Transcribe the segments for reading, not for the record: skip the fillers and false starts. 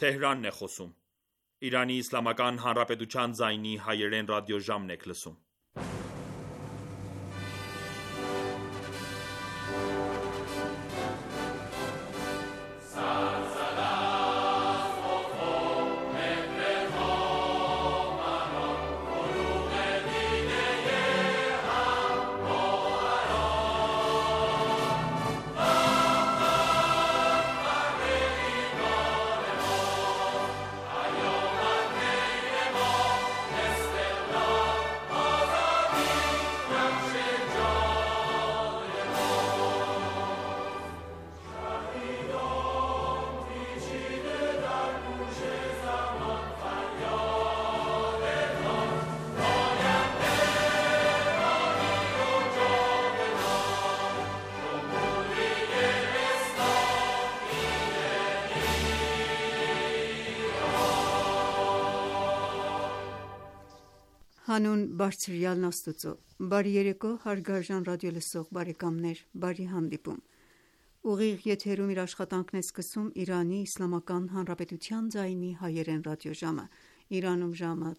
Իրանի Իսլամական Հանրապետության ձայնի հայերեն ռադիոժամն եք լսում: Հանուն բարձրյալն Աստծու: Բարի երեկո հարգարժան ռադիոլսող բարեկամներ: Բարի հանդիպում: Ուղիղ եթերում իր աշխատանքն է սկսում Իրանի Իսլամական Հանրապետության ձայնի հայերեն ռադիոժամը: Իրանում ժամը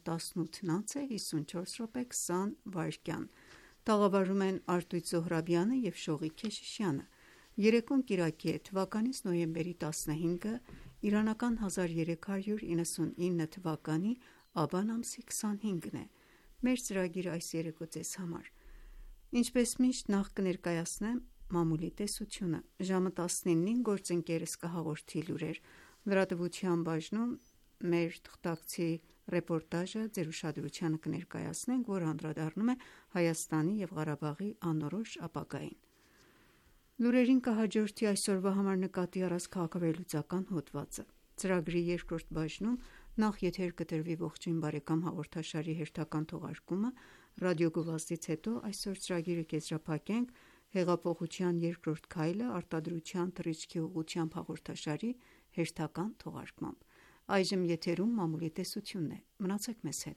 18:54:20 տաղավարում են Արտույտ Զոհրաբյանը և Շողիկ Քեշիշյանը: Երեկոն կիրակի է, թվականիս նոյեմբերի 15-ը, իրանական 1399 թվականի աբան ամսի 25-ն է: Մեր ծրագիրը այս երեկո ձեզ համար: Ինչպես միշտ նախ կներկայացնեմ մամուլի տեսությունը: Ժամը 19-ին գործընկերս կհաղորդի լուրեր: Լրատվության բաժնում մեր թղթակցի ռեպորտաժը ձեր ուշադրությանը կներկայացնենք, որը անդրադառնում է Հայաստանի և Ղարաբաղի անորոշ ապագային: Լուրերին կհաջորդի այսօրվա համար նկատի առած քաղաքավերլուծական հոդվածը: Ծրագրի երկրորդ բաժնում նախ եթեր կտրվի «Ողջույն բարեկամ» հաղորդաշարի հերթական թողարկումը: Ռադիոգովազդից հետո այսօր ծրագիրը կեզրափակենք «Հեղափոխության երկրորդ քայլը» արտադրության թռիչքի ուղղությամբ հաղորդաշարի հերթական թողարկմամբ: Այժմ եթերում մամուլի տեսությունն է: Մնացեք մեզ հետ: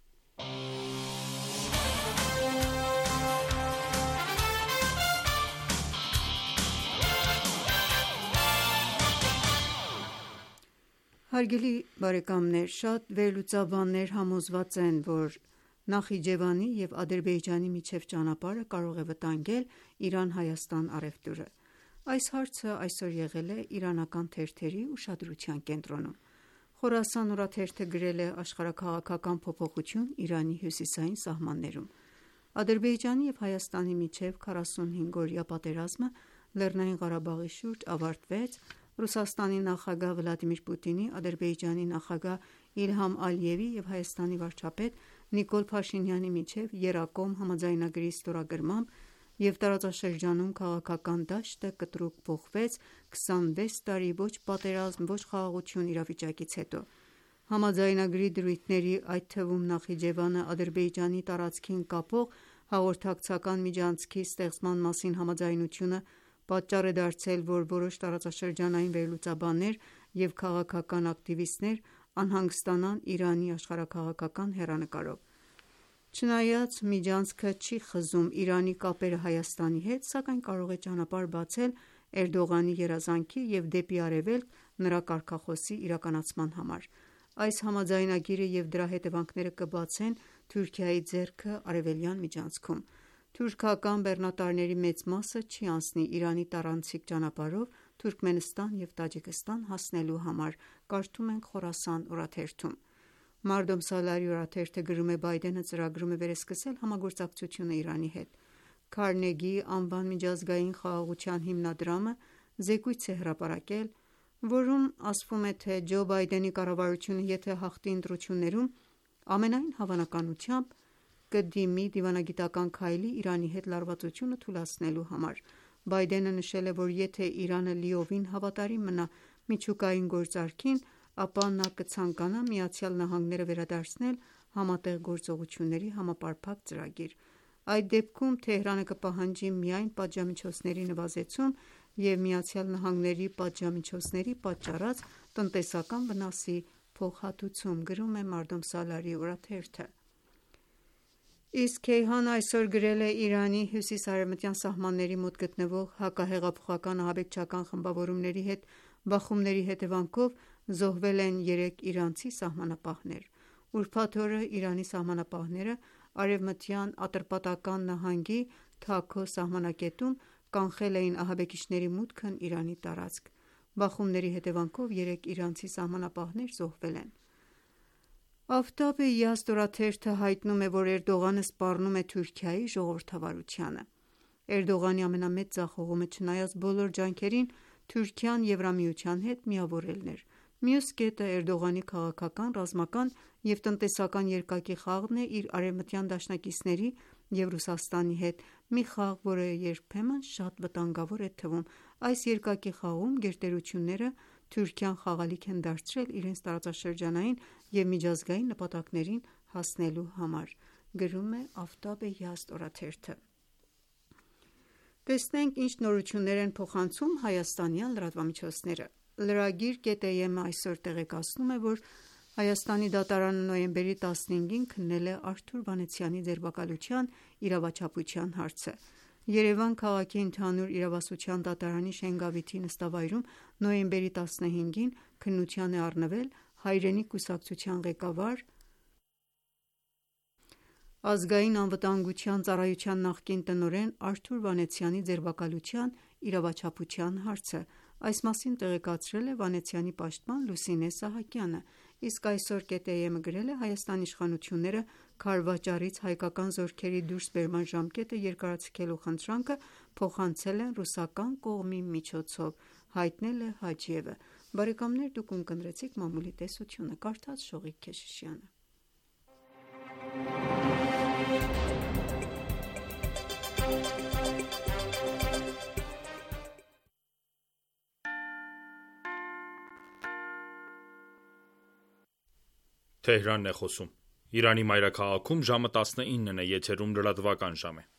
Հարգելի բարեկամներ, շատ վերլուծաբաններ համոզված են, որ Նախիջևանի և Ադրբեջանի միջև ճանապարհը կարող է վտանգել Իրան-Հայաստան առևտուրը: Այս հարցը այսօր եղել է իրանական թերթերի ուշադրության կենտրոնում: Խորասան օրաթերթը գրել է աշխարհաքաղաքական փոփոխություն Իրանի հյուսիսային սահմաններում: Ադրբեջանի և Հայաստանի միջև 45-օրյա պատերազմը Լեռնային Ղարաբաղի շուրջ ավարտվեց Ռուսաստանի նախագահ Վլադիմիր Պուտինի, Ադրբեջանի նախագահ Իլհամ Ալիևի և Հայաստանի վարչապետ Նիկոլ Փաշինյանի միջև եռակողմ համաձայնագրի ստորագրմամբ և տարածաշրջանում քաղաքական դաշտը կտրուկ փոխվեց 26 տարի ոչ պատերազմ, ոչ խաղաղություն իրավիճակից հետո: Համաձայնագրի դրույթների, այդ թվում Նախիջևանը Ադրբեջանի տարածքին կապող հաղորդակցական միջանցքի ստեղծման մասին համաձայնությունը պատճառ է դարձել, որ որոշ տարածաշրջանային վերլուծաբաններ և քաղաքական ակտիվիստներ անհանգստանան Իրանի աշխարհաքաղաքական հեռանկարով: Չնայած միջանցքը չի խզում Իրանի կապերը Հայաստանի հետ, սակայն կարող է ճանապարհ բացել Էրդողանի երազանքի և «Դեպի Արևելք» նրա կարգախոսի իրականացման համար: Այս համաձայնագիրը և դրա հետևանքները կբացեն Թուրքիայի ձեռքը արևելյան միջանցքում: Թուրքական բեռնատարների մեծ մասը չի անցնի Իրանի տարանցիկ ճանապարհով Թուրքմենստան և Տաջիկստան հասնելու համար: Կարդում ենք Խորասան օրաթերթում: Մարդոմ Սալարի օրաթերթը գրում է. Բայդենը ծրագրում է վերսկսել համագործակցությունը Իրանի հետ: Քարնեգի անվան միջազգային խաղաղության հիմնադրամը զեկույց է հրապարակել, որում ասվում է, թե Ջո Բայդենի կառավարությունը եթե հաղթի ընտրություններում, ամենայն հավանականությամբ կդիմի դիվանագիտական քայլի Իրանի հետ լարվածությունը թուլացնելու համար: Բայդենը նշել է, որ եթե Իրանը լիովին հավատարիմ մնա միջուկային գործարքին, ապա նա կցանկանա ԱՄՆ-ը վերադարձնել Համատեղ գործողությունների համապարփակ ծրագիր: Այդ դեպքում Թեհրանը կպահանջի միայն պատժամիջոցների նվազեցում և ԱՄՆ-ի պատժամիջոցների պատճառած տնտեսական վնասի փոխհատուցում: Գրում է Մարդոմ Սալարի օրաթերթը: Իսկ Քեյհանը այսօր գրել է. Իրանի հյուսիս-արևմտյան սահմանների մոտ գտնվող հակահեղափոխական ահաբեկչական խմբավորումների հետ բախումների հետևանքով զոհվել են 3 իրանցի սահմանապահներ։ Ուրբաթ օրը Իրանի սահմանապահները արևմտյան Ատրպատական նահանգի Թաքո սահմանակետում կանխել էին ահաբեկիչների մուտքն Իրանի տարածք։ Բախումների հետևանքով 3 իրանցի սահմանապահներ զոհվել են։ Աֆտաբ Յազդ օրաթերթը հայտնում է, որ Էրդողանը սպառնում է Թուրքիայի ժողովրդավարությանը։ Էրդողանի ամենամեծ ձախողումը, չնայած բոլոր ջանքերին, Թուրքիան Եվրամիության հետ միավորելն էր։ Մյուս կետը Էրդողանի քաղաքական, ռազմական և տնտեսական երկակի խաղն է իր արևմտյան դաշնակիցների և Ռուսաստանի հետ, մի խաղ, որը երբեմն շատ վտանգավոր է թվում։ Այս երկակի խաղում գերտերությունները Թուրքիան խաղալիք են դարձրել իրենց տարածաշրջանային և միջազգային նպատակներին հասնելու համար, գրում է Աֆտաբ Յազդ օրաթերթը։ Տեսնենք ինչ նորություններ են փոխանցում հայաստանյան լրատվամիջոցները։ Lragir.am-ը այսօր տեղեկացնում է, որ Հայաստանի դատարանը նոյեմբերի 15-ին քննել է Արթուր Վանեցյանի ձերբակալության իրավաչափության հարցը։ Երևան քաղաքի ընդհանուր իրավասության դատարանի Շենգավիթի նստավայրում նոյեմբերի 15-ին քննության է առնվել Հայրենիք կուսակցության ղեկավար, Ազգային անվտանգության ծառայության նախկին տնօրեն Արթուր Վանեցյանի ձերբակալության իրավաչափության հարցը։ Այս մասին տեղեկացրել է Վանեցյանի պաշտպան Լուսինե Սահակյանը, իսկ այսօր .am-ը գրել է Հայաստանի իշխանությունները քարվաճառից հայկական զորքերի դուրսբերման ժամկետը երկարաձգելու խնդրանքը փոխանցել են ռուսական կողմի միջոցով, հայտնել է Հաջիևը։ Բարեկամներ, դուք ունկնդրեցիք մամուլի տեսությունը, կարդաց Շողիկ Քեշիշյանը։ Թեհրանն է խոսում։ Իրանի մայրաքաղաքում ժամը 19-ն է, եթերում լրատվական ժամ է։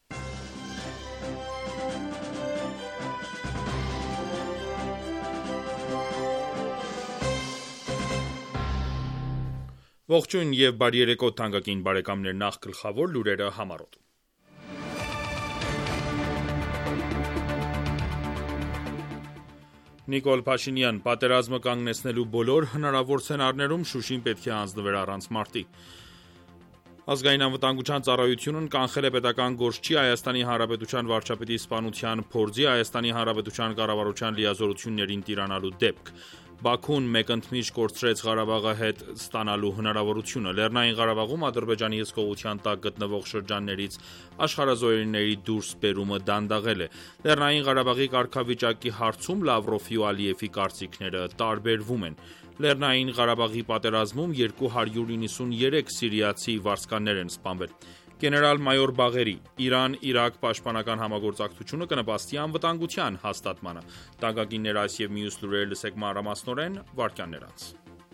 Ողջույն և բարի երեկո թանկագին բարեկամներ, նախ գլխավոր լուրերը համառոտ։ Նիկոլ Փաշինյան, պատերազմը կանգնեցնելու բոլոր հնարավոր սցենարներում Շուշին պետք է հանձնվեր առանց մարտի։ Ազգային անվտանգության ծառայությունն կանխել է պետական գործչի Հայաստանի Հանրապետության վարչապետի սպանության փորձի Հայաստանի Հանրապետության կառավարության լիազորություններին տիրանալու դեպք։ Բաքուն մեկընդմիշ կորցրեց Ղարաբաղը հետ ստանալու հնարավորությունը։ Լեռնային Ղարաբաղում Ադրբեջանի հսկողության տակ գտնվող շրջաններից աշխարհազորայինների դուրսբերումը դանդաղել է։ Լեռնային Ղարաբաղի կարգավիճակի հարցում Լավրովի ու Ալիևի կարծիքները տարբերվում են։ Լեռնային Ղարաբաղի պատերազմում 293 սիրիացի վարձկաններ են սպանվել։ Գեներալ-մայոր Բաղերի Իրան-Իրաք պաշտպանական համագործակցությունը կնպաստի անվտանգության հաստատմանը։ Տանկագիններ այս և մյուս լուրերը լսեք մանրամասնորեն վայրկյաններ անց։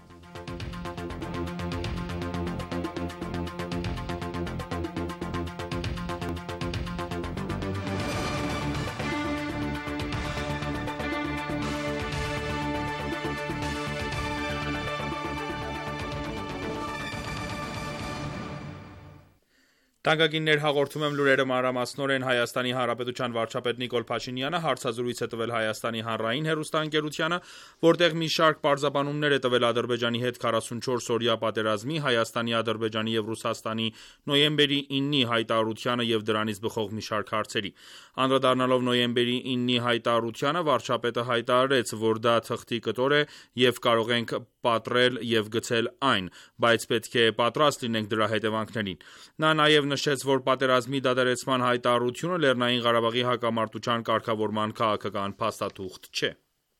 Տանկագիններ, հաղորդում եմ լուրերը մանրամասնորեն։ Հայաստանի Հանրապետության վարչապետ Նիկոլ Փաշինյանը հարցազրույց է տվել Հայաստանի հանրային հեռուստաընկերությանը, որտեղ մի շարք պարզաբանումներ է տվել Ադրբեջանի հետ 44-օրյա պատերազմի, Հայաստանի, Ադրբեջանի և Ռուսաստանի նոյեմբերի 9-ի հայտարարությանը և դրանից բխող մի շարք հարցերի։ Անդրադառնալով նոյեմբերի 9-ի հայտարարությանը, վարչապետը հայտարարեց, որ դա թղթի կտոր է և կարող ենք պատռել և գցել այն, բայց պետք է պատրաստ լինենք դրա հետևանքներին։ Նա նաև նշեց, որ պատերազմի դադարեցման հայտարարությունը Լեռնային Ղարաբաղի հակամարտության կարգավորման քաղաքական փաստաթուղթ չէ։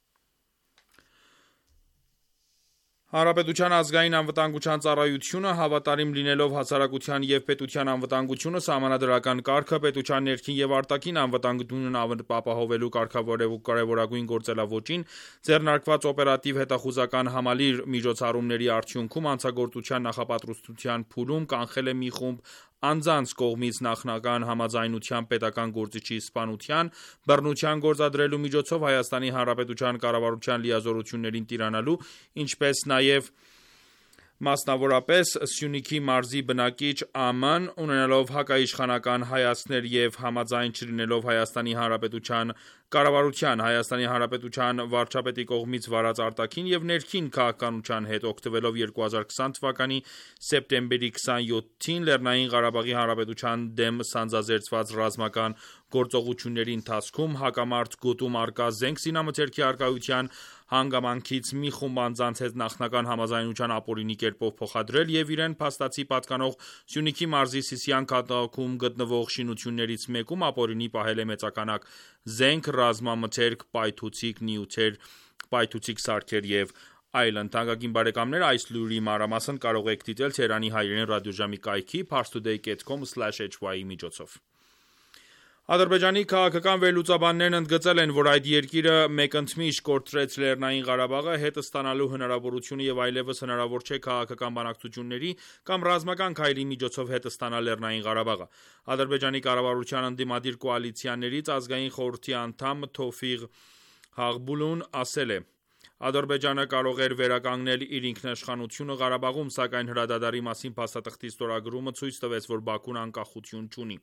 Հանրապետության ազգային անվտանգության ծառայությունը հավատարիմ լինելով հասարակության և պետության անվտանգությունը, սահմանադրական կարգը, պետության ներքին և արտաքին անվտանգությունն ապահովելու կարևորագույն գործելավոճին, ձեռնարկված օպերատիվ հետախուզական համալիր միջոցառումների արդյունքում հանցագործության նախապատրաստության փուլում կանխել է մի խումբ անձանց կողմից նախնական համաձայնությամբ պետական գործիչի սպանության, բռնության գործադրելու միջոցով Հայաստանի Հանրապետության կառավարության լիազորություններին տիրանալու, ինչպես նաև Մասնավորապես Սյունիքի մարզի բնակիչ Ա.Մ.-ն, ունենալով հակաիշխանական հայացքներ եւ համաձայն չլինելով Հայաստանի Հանրապետության կառավարության, Հայաստանի Հանրապետության վարչապետի կողմից վարած արտաքին եւ ներքին քաղաքականության հետ օգտվելով 2020 թվականի սեպտեմբերի 27-ին Լեռնային Ղարաբաղի Հանրապետության դեմ սանձազերծված ռազմական գործողությունների ընթացքում հակամարտ գոտում արկա զենք զինամթերքի առկայության հանգամանքից մի խումբ անձանց հետ նախնական համաձայնության ապօրինի կերպով փոխադրել եւ իրեն փաստացի պատկանող Սյունիքի մարզի Սիսիան քաղաքում գտնվող շինություններից մեկում ապօրինի պահել է մեծականակ զենք, ռազմամթերք, պայթուցիկ նյութեր, պայթուցիկ սարքեր եւ այլն։ Թանկագին բարեկամներ, այս լուրի մանրամասն կարող եք դիտել Թերանի հայրենի ռադիոժամի կայքի parstoday.com/hy միջոցով։ Ադրբեջանի քաղաքական վերլուծաբաններն ընդգծել են, որ այդ երկիրը մեկընդմիշտ կորցրեց Լեռնային Ղարաբաղը հետ ստանալու հնարավորությունը եւ այլեւս հնարավոր չէ քաղաքական բանակցությունների կամ ռազմական քայլի միջոցով հետ ստանալ Լեռնային Ղարաբաղը։ Ադրբեջանի կառավարության ընդդիմադիր կոալիցիաներից ազգային խորհրդի անդամ Թովֆիղ Հաղբուլուն ասել է. Ադրբեջանը կարող էր վերականգնել իր ինքնիշխանությունը Ղարաբաղում, սակայն հրադադարի մասին փաստաթղթի ստորագրումը ցույց տվեց, որ Բաքուն անկախություն չունի։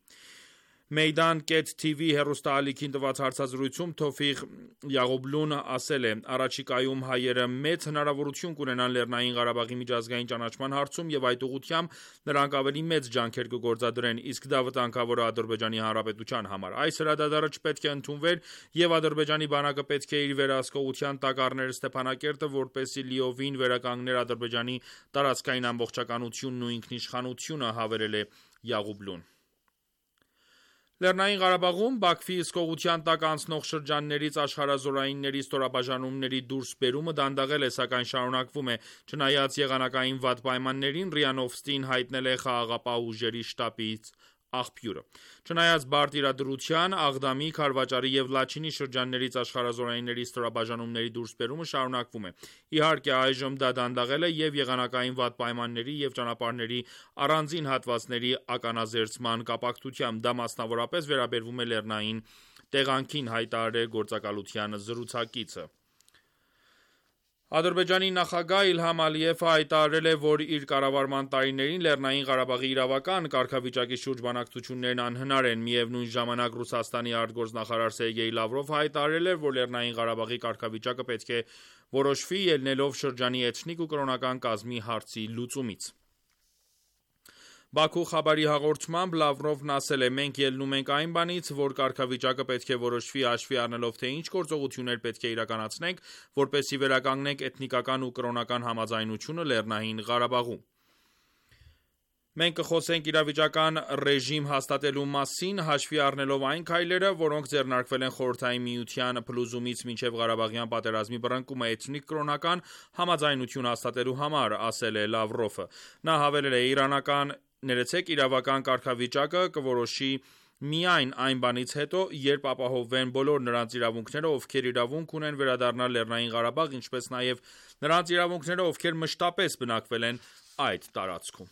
Meydan.TV հեռուստաալիքին տված հարցազրույցում Թովֆիղ Յաղոբլուն ասել է. Առաջիկայում հայերը մեծ հնարավորություն կունենան Լեռնային Ղարաբաղի միջազգային ճանաչման հարցում եւ այդ ուղղությամբ նրանք ավելի մեծ ջանքեր կգործադրեն, իսկ դա վտանգավոր է Ադրբեջանի Հանրապետության համար։ Այս հրադադարը չպետք է ընդունվեր եւ Ադրբեջանի բանակը պետք է իր վերահսկողության տակ առներ Ստեփանակերտը, որպեսզի լիովին վերականգներ Ադրբեջանի տարածքային ամբողջականությունն ու ինքնիշխանությունը, հավելել է Յաղոբլուն։ Լեռնային Ղարաբաղում Բաքվի հսկողության տակ անցնող շրջաններից աշխարհազորայինների ստորաբաժանումների դուրսբերումը դանդաղել է, սակայն շարունակվում է։ Չնայած եղանակային վատ պայմաններին, ՌԻԱ Նովստին հայտնել է խաղաղապահ ուժերի շտաբից աղբյուրը։ Չնայած բարդ իրադրության, Աղդամի, Քարվաճարի եւ Լաչինի շրջաններից աշխարհազորայինների ստորաբաժանումների դուրսբերումը շարունակվում է։ Իհարկե, այժմ դա դանդաղել է եւ եղանակային վատ պայմանների եւ ճանապարհների առանձին հատվածների ականազերծման կապակցությամբ։ Դա մասնավորապես վերաբերվում է Լեռնային տեղանքին, հայտարարել է գործակալության զրուցակիցը։ Ադրբեջանի նախագահ Իլհամ Ալիևը հայտարարել է, որ իր կառավարման տարիներին Լեռնային Ղարաբաղի իրավական կարգավիճակի շուրջ բանակցություններն անհնար են։ Միևնույն ժամանակ Ռուսաստանի արտգործնախարար Սերգեյ Լավրովը հայտարարել է, որ Լեռնային Ղարաբաղի կարգավիճակը պետք է որոշվի ելնելով շրջանի էթնիկ ու կրոնական կազմի հարցի լուծումից։ Բաքու խաբարի հաղորդմամբ Լավրովն ասել է. մենք ելնում ենք այն բանից, որ կարգավիճակը պետք է որոշվի հաշվի առնելով, թե ինչ գործողություններ պետք է իրականացնենք, որպեսզի վերականգնենք էթնիկական ու կրոնական համաձայնությունը Լեռնային Ղարաբաղում։ Մենք կխոսենք իրավիճական ռեժիմ հաստատելու մասին, հաշվի առնելով այն քայլերը, որոնք ձեռնարկվել են Խորհրդային Միության փլուզումից մինչև Ղարաբաղյան պատերազմի բռնկումը էթնիկ կրոնական համաձայնություն հաստատելու համար, ասել է Լավրովը։ Նա հավելել է. իրավական կարգավիճակը կորոշի միայն այն բանից հետո, երբ ապահովվեն բոլոր նրանց իրավունքները, ովքեր իրավունք ունեն վերադառնալ Լեռնային Ղարաբաղ, ինչպես նաև նրանց իրավունքները, ովքեր մշտապես բնակվել են այդ տարածքում։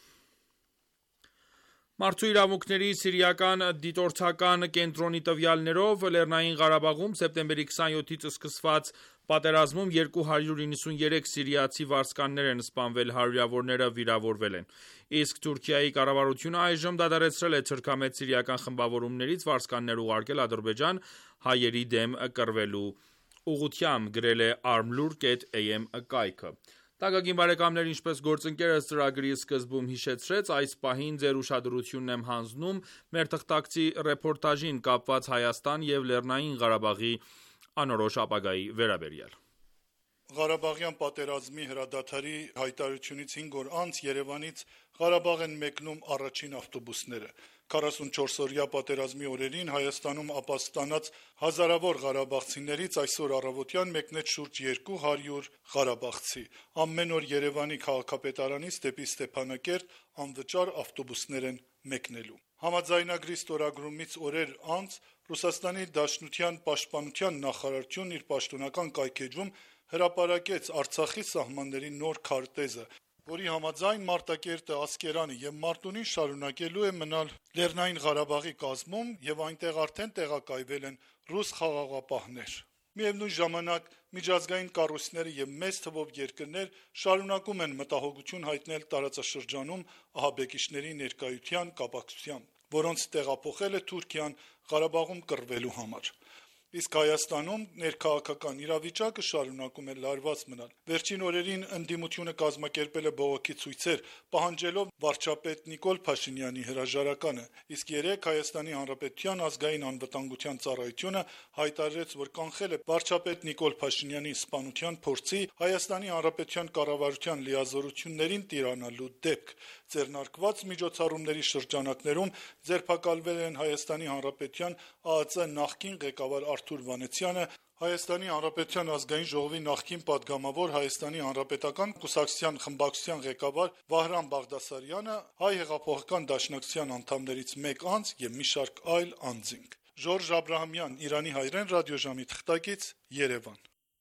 Մարդու իրավունքների սիրիական դիտորդական կենտրոնի տվյալներով Լեռնային Ղարաբաղում սեպտեմբերի 27-ից սկսված պատերազմում 293 սիրիացի վարձկաններ են սպանվել, հարյուրավորները վիրավորվել են։ Իսկ Թուրքիայի կառավարությունը այժմ դադարեցրել է թրքամեծ սիրիական խմբավորումներից վարձկաններ ուղարկել Ադրբեջան հայերի դեմ կռվելու ուղղությամբ, գրել է armlur.am կայքը։ Տակագին բարեկամներ, ինչպես գործընկերս ծրագրի սկզբում հիշեցրեց, այս պահին ձեր ուշադրությունն եմ հանձնում մեր թղթակցի ռեպորտաժին կապված Հայաստան եւ Լեռնային Ղարաբաղի անորոշ ապագայի վերաբերյալ։ Ղարաբաղյան պատերազմի հրադադարի հայտարարությունից 5 օր անց Երևանից Ղարաբաղ են մեկնում առաջին ավտոբուսները։ 44-օրյա պատերազմի օրերին Հայաստանում ապաստանած հազարավոր ղարաբաղցիներից այսօր առավոտյան մեկնեց շուրջ 200 ղարաբաղցի։ Ամեն օր Երևանի քաղաքապետարանից դեպի Ստեփանակերտ անվճար ավտոբուսներ են մեկնելու։ Համաձայնագրի ստորագրումից օրեր անց Ռուսաստանի Դաշնության պաշտպանության նախարարությունն իր պաշտոնական կայքեջում հրապարակեց Արցախի սահմանների նոր քարտեզը, որի համաձայն Մարտակերտը, Ասկերանը եւ Մարտունին շարունակելու է մնալ Լեռնային Ղարաբաղի կազմում եւ այնտեղ արդեն տեղակայվել են ռուս խաղաղապահներ։ Միևնույն ժամանակ միջազգային կառույցները եւ մեծ թվով երկրներ շարունակում են մտահոգություն հայտնել տարածաշրջանում ահաբեկիչների ներկայության կապակցությամբ, որոնց տեղափոխել է Թուրքիան Ղարաբաղում կռվելու համար։ Իսկ Հայաստանում ներքաղաքական իրավիճակը շարունակում է լարված մնալ։ Վերջին օրերին ընդդիմությունը կազմակերպել է բողոքի ցույցեր, պահանջելով վարչապետ Նիկոլ Փաշինյանի հրաժարականը, իսկ երեկ Հայաստանի Հանրապետության ազգային անվտանգության ծառայությունը հայտարարեց, որ կանխել է վարչապետ Նիկոլ Փաշինյանի սպանության փորձի Հայաստանի Հանրապետության կառավարության լիազորություններին տիրանալու դեպք։ Ձեռնարկված միջոցառումների շրջանակներում ձերբակալվել են Հայաստանի Հանրապետության ԱԱԾ նախկին ղեկավար Արթուր Վանեցյանը, Հայաստանի Հանրապետության ազգային ժողովի նախկին падգամավոր Հայաստանի Հանրապետական կուսակցության խմբակցության ղեկավար Վահրամ Բաղդասարյանը, Հայ հեղափոխական դաշնակցության անդամներից մեկ անձ եւ մի շարք այլ անձինք։ Ժորժ Աբրահամյան, Իրանի հայրեն ռադիոժամի թղթակից, Երևան։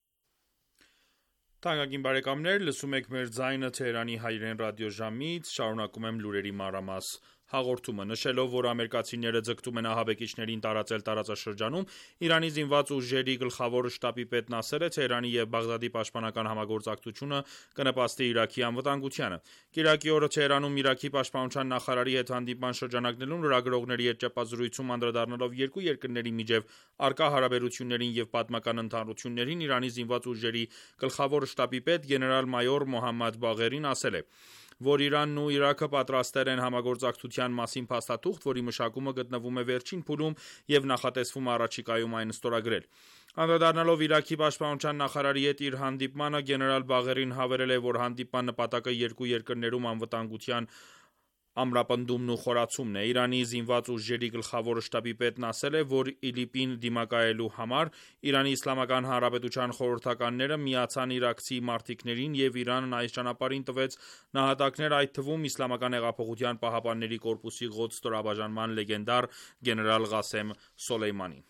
Թանկագին բարեկամներ, լսում եք մեր ձայնը Թեհրանի հայրեն ռադիոժամից, շարունակում եմ լուրերի մանրամաս հաղորդումը, նշելով, որ ամերիկացիները ձգտում են ահաբեկիչներին տարածել տարածաշրջանում, Իրանի զինված ուժերի գլխավոր շտաբի պետն ասել է, Թեհրանի եւ Բաղդադի պաշտպանական համագործակցությունը կնպաստի Իրաքի անվտանգությանը։ Կիրակի օրը Թեհրանում Իրաքի պաշտպանության նախարարի հետ հանդիպման շրջանակներում լրագրողների հետ ճեպազրույցում անդրադառնալով երկու երկրների միջև առկա հարաբերություններին եւ պատմական ընդհանրություններին, Իրանի զինված ուժերի գլխավոր շտաբի պետ գեներալ-մայոր Մոհամմադ Բաղերին ասել է, որ Իրանն ու Իրաքը պատրաստել են համագործակցության մասին փաստաթուղթ, որի մշակումը գտնվում է վերջին փուլում եւ նախատեսվում է առաջիկայում այն ստորագրել։ Անդրադառնալով Իրաքի պաշտպանության նախարարի հետ իր հանդիպմանը, գեներալ Բաղերին հավելել է, որ հանդիպման նպատակը երկու երկրներում անվտանգության ամրապնդումն ու խորացումն է։ Իրանի զինված ուժերի գլխավոր շտաբի պետն ասել է, որ ԻԼԻՊ-ին դիմակայելու համար Իրանի Իսլամական Հանրապետության խորհրդականները միացան իրաքցի մարտիկներին եւ Իրանն այս ճանապարհին տվեց նահատակներ, այդ թվում Իսլամական հեղափոխության պահապանների կորպուսի Ղոդս ստորաբաժանման լեգենդար գեներալ Ղասեմ Սոլեյմանին։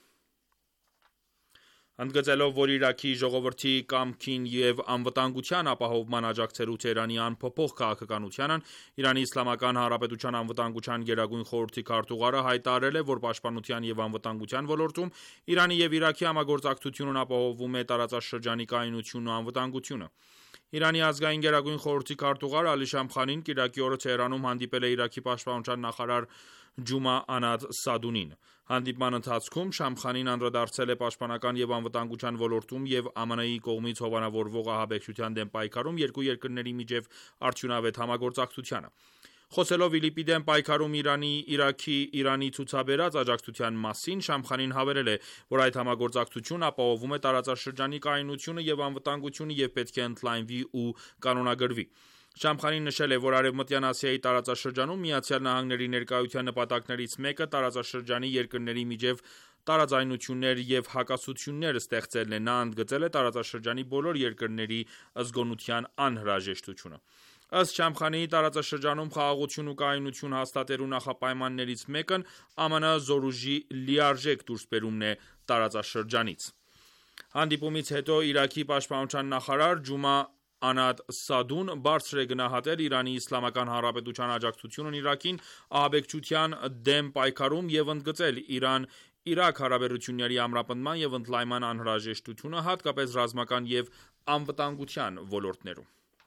Ընդգծելով, որ Իրաքի ժողովրդի կամքին եւ անվտանգության ապահովման աջակցելու Թեհրանի անփոփոխ քաղաքականությանն Իրանի Իսլամական Հանրապետության անվտանգության գերագույն խորհրդի քարտուղարը հայտարարել է, որ պաշտպանության եւ անվտանգության ոլորտում Իրանի եւ Իրաքի համագործակցությունն ապահովում է տարածաշրջանի կայունությունն ու անվտանգությունը։ Իրանի ազգային գերագույն խորհրդի քարտուղար Ալի Շամխանին կիրակի օրը Թեհրանում հանդիպել է Իրաքի պաշտպանության նախարար Ջումա Անադ Սադունին։ Հանդիպման ընթացքում Շամխանին անդրադարձել է պաշտպանական եւ անվտանգության ոլորտում եւ ԱՄՆ-ի կողմից հովանավորվող ահաբեկչության դեմ պայքարում երկու երկրների միջև արդյունավետ համագործակցությանը։ Խոսելով ԻԼԻՊ-ի դեմ պայքարում Իրանի ցուցաբերած աջակցության մասին, Շամխանին հավելել է, որ այդ համագործակցությունը ապահովում է տարածաշրջանի կայունությունը եւ անվտանգությունը եւ պետք է ընդլայնվի ու կանոնագրվի։ Շամխանին նշել է, որ Արևմտյան Ասիայի տարածաշրջանում ԱՄՆ-ի ներկայության նպատակներից մեկը տարածաշրջանի երկրների միջև տարաձայնություններ եւ հակասություններ ստեղծելն է։ Նա ընդգծել է տարածաշրջանի բոլոր երկրների զգոնության անհրաժեշտությունը։ Ըստ Շամխանիի, տարածաշրջանում խաղաղություն ու կայունություն հաստատելու նախապայմաններից մեկն ԱՄՆ զորուժի լիարժեք դուրսբերումն է տարածաշրջանից։ Հանդիպումից հետո Իրաքի պաշտպանության նախարար Ջումա Անադ Սադուն բարձր է գնահատել Իրանի Իսլամական Հանրապետության աջակցությունն Իրաքին ահաբեկչության դեմ պայքարում եւ ընդգծել Իրան-Իրաք հարաբերությունների ամրապնդման եւ ընդլայնման անհրաժեշտությունը, հատկապես ռազմական եւ անվտանգության ոլորտներում։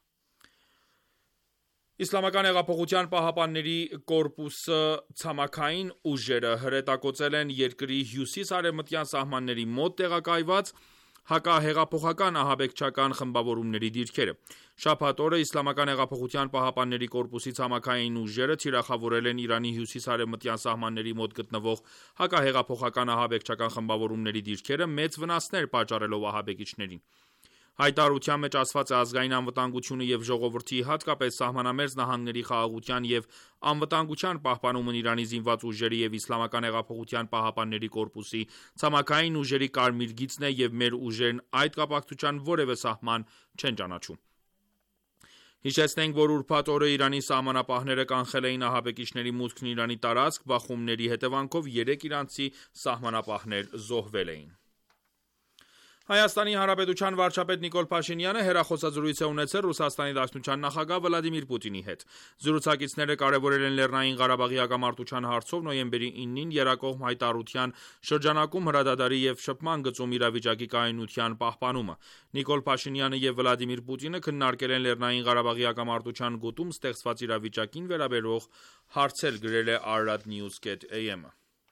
Իսլամական հեղափոխության պահապանների կորպուսի ցամաքային ուժերը հրետակոծել են երկրի հյուսիս-արևմտյան սահմանների մոտ տեղակայված հակահեղափոխական ահաբեկչական խմբավորումների դիրքերը։ Շաբաթ օրը Իսլամական հեղափոխության պահապանների կորպուսի ցամաքային ուժերը թիրախավորել են Իրանի հյուսիս-արևմտյան սահմանների մոտ գտնվող հակահեղափոխական ահաբեկչական խմբավորումների դիրքերը, մեծ վնասներ պատճառելով ահաբեկիչներին։ Հայտարարության մեջ ասված է, ազգային անվտանգությունը եւ ժողովրդի, հատկապես սահմանամերձ նահանգների խաղաղության եւ անվտանգության պահպանումն Իրանի զինված ուժերի եւ Իսլամական հեղափոխության պահապանների կորպուսի ցամաքային ուժերի կարմիր գիծն է եւ մեր ուժերն այդ կապակցության որևէ սահման չեն ճանաչում։ Հիշեցնենք, որ ուրբաթ օրը Իրանի սահմանապահները կանխել էին ահաբեկիչների մուտքն Իրանի տարածք, բախումների հետևանքով 3 իրանցի սահմանապահներ զոհվել էին։ Հայաստանի Հանրապետության վարչապետ Նիկոլ Փաշինյանը հեռախոսազրույց է ունեցել Ռուսաստանի Դաշնության նախագահ Վլադիմիր Պուտինի հետ։ Զրուցակիցները կարևորել են Լեռնային Ղարաբաղի հակամարտության հարցով նոյեմբերի 9-ին Երակողմ հայտարարության շրջանակում հրադադարի և շփման գծում իրավիճակի կայունության պահպանումը։ Նիկոլ Փաշինյանը և Վլադիմիր Պուտինը քննարկել են Լեռնային Ղարաբաղի հակամարտության գոտում ստեղծված իրավիճակին վերաբերող հարցեր, գրել է Arad-News.am-ը։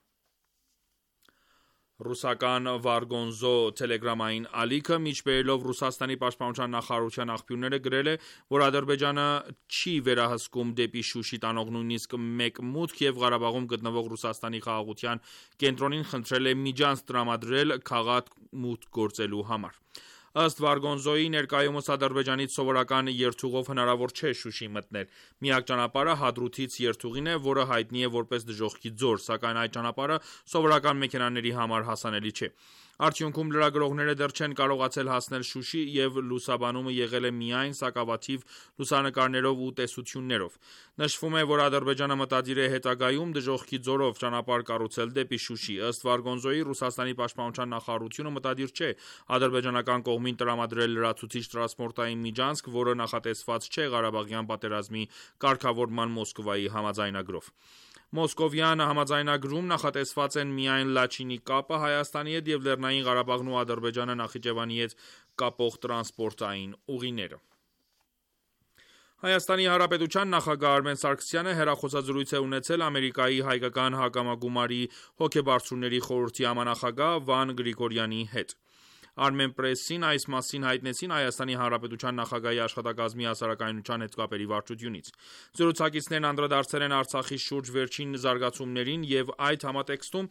Ռուսական Վարգոնզո թելեգրամային ալիքը միջբերելով Ռուսաստանի պաշտպանության նախարարության աղբյուրները գրել է, որ Ադրբեջանը չի վերահսկում դեպի Շուշի տանող նույնիսկ մեկ մուտք և Ղարաբաղում գտնվող Ռուսաստանի խաղաղության կենտրոնին խնդրել է միջանց տրամադրել քաղաք մուտք գործելու համար։ Ըստ Վարգոնզոյի, ներկայումս Ադրբեջանից սովորական երթուղով հնարավոր չէ Շուշի մտնել։ Միակ ճանապարհը Հադրութից երթուղին է, որը հայտնի է որպես դժոխքի ձոր, սակայն այդ ճանապարհը սովորական մեքենաների համար հասանելի չէ։ Արդյունքում լրագրողները դեռ չեն կարողացել հասնել Շուշի և լուսաբանումը եղել է միայն սակավաթիվ լուսանկարներով ու տեսություններով։ Նշվում է, որ Ադրբեջանը մտադիր է հետագայում դժոխքի ձորով ճանապարհ կառուցել դեպի Շուշի։ Ըստ Վարգոնզոյի, Ռուսաստանի պաշտպանության նախարարությունը մտադիր չէ ադրբեջանական կողմին տրամադրել լրացուցիչ տրանսպորտային միջանցք, որը նախատեսված չէ Ղարաբաղյան պատերազմի կարգավորման Մոսկվայի համաձայնագրով։ Մոսկովյան համաձայնագրում նախատեսված են միայն Լաչինի կապը Հայաստանի հետ և Լեռնային Ղարաբաղն ու Ադրբեջանը Նախիջևանի հետ կապող տրանսպորտային ուղիները։ Հայաստանի Հանրապետության նախագահ Արմեն Սարգսյանը հեռախոսազրույց է ունեցել Ամերիկայի հայկական հակամագումարի հոգեբարձուների խորհրդի համանախագահ Վան Գրիգորյանի հետ։ Armenpress-ին այս մասին հայտնեցին Հայաստանի Հանրապետության նախագահի աշխատակազմի հասարակայնության հետ կապերի վարչությունից։ Զրուցակիցներն անդրադարձել են Արցախի շուրջ վերջին զարգացումներին և այդ համատեքստում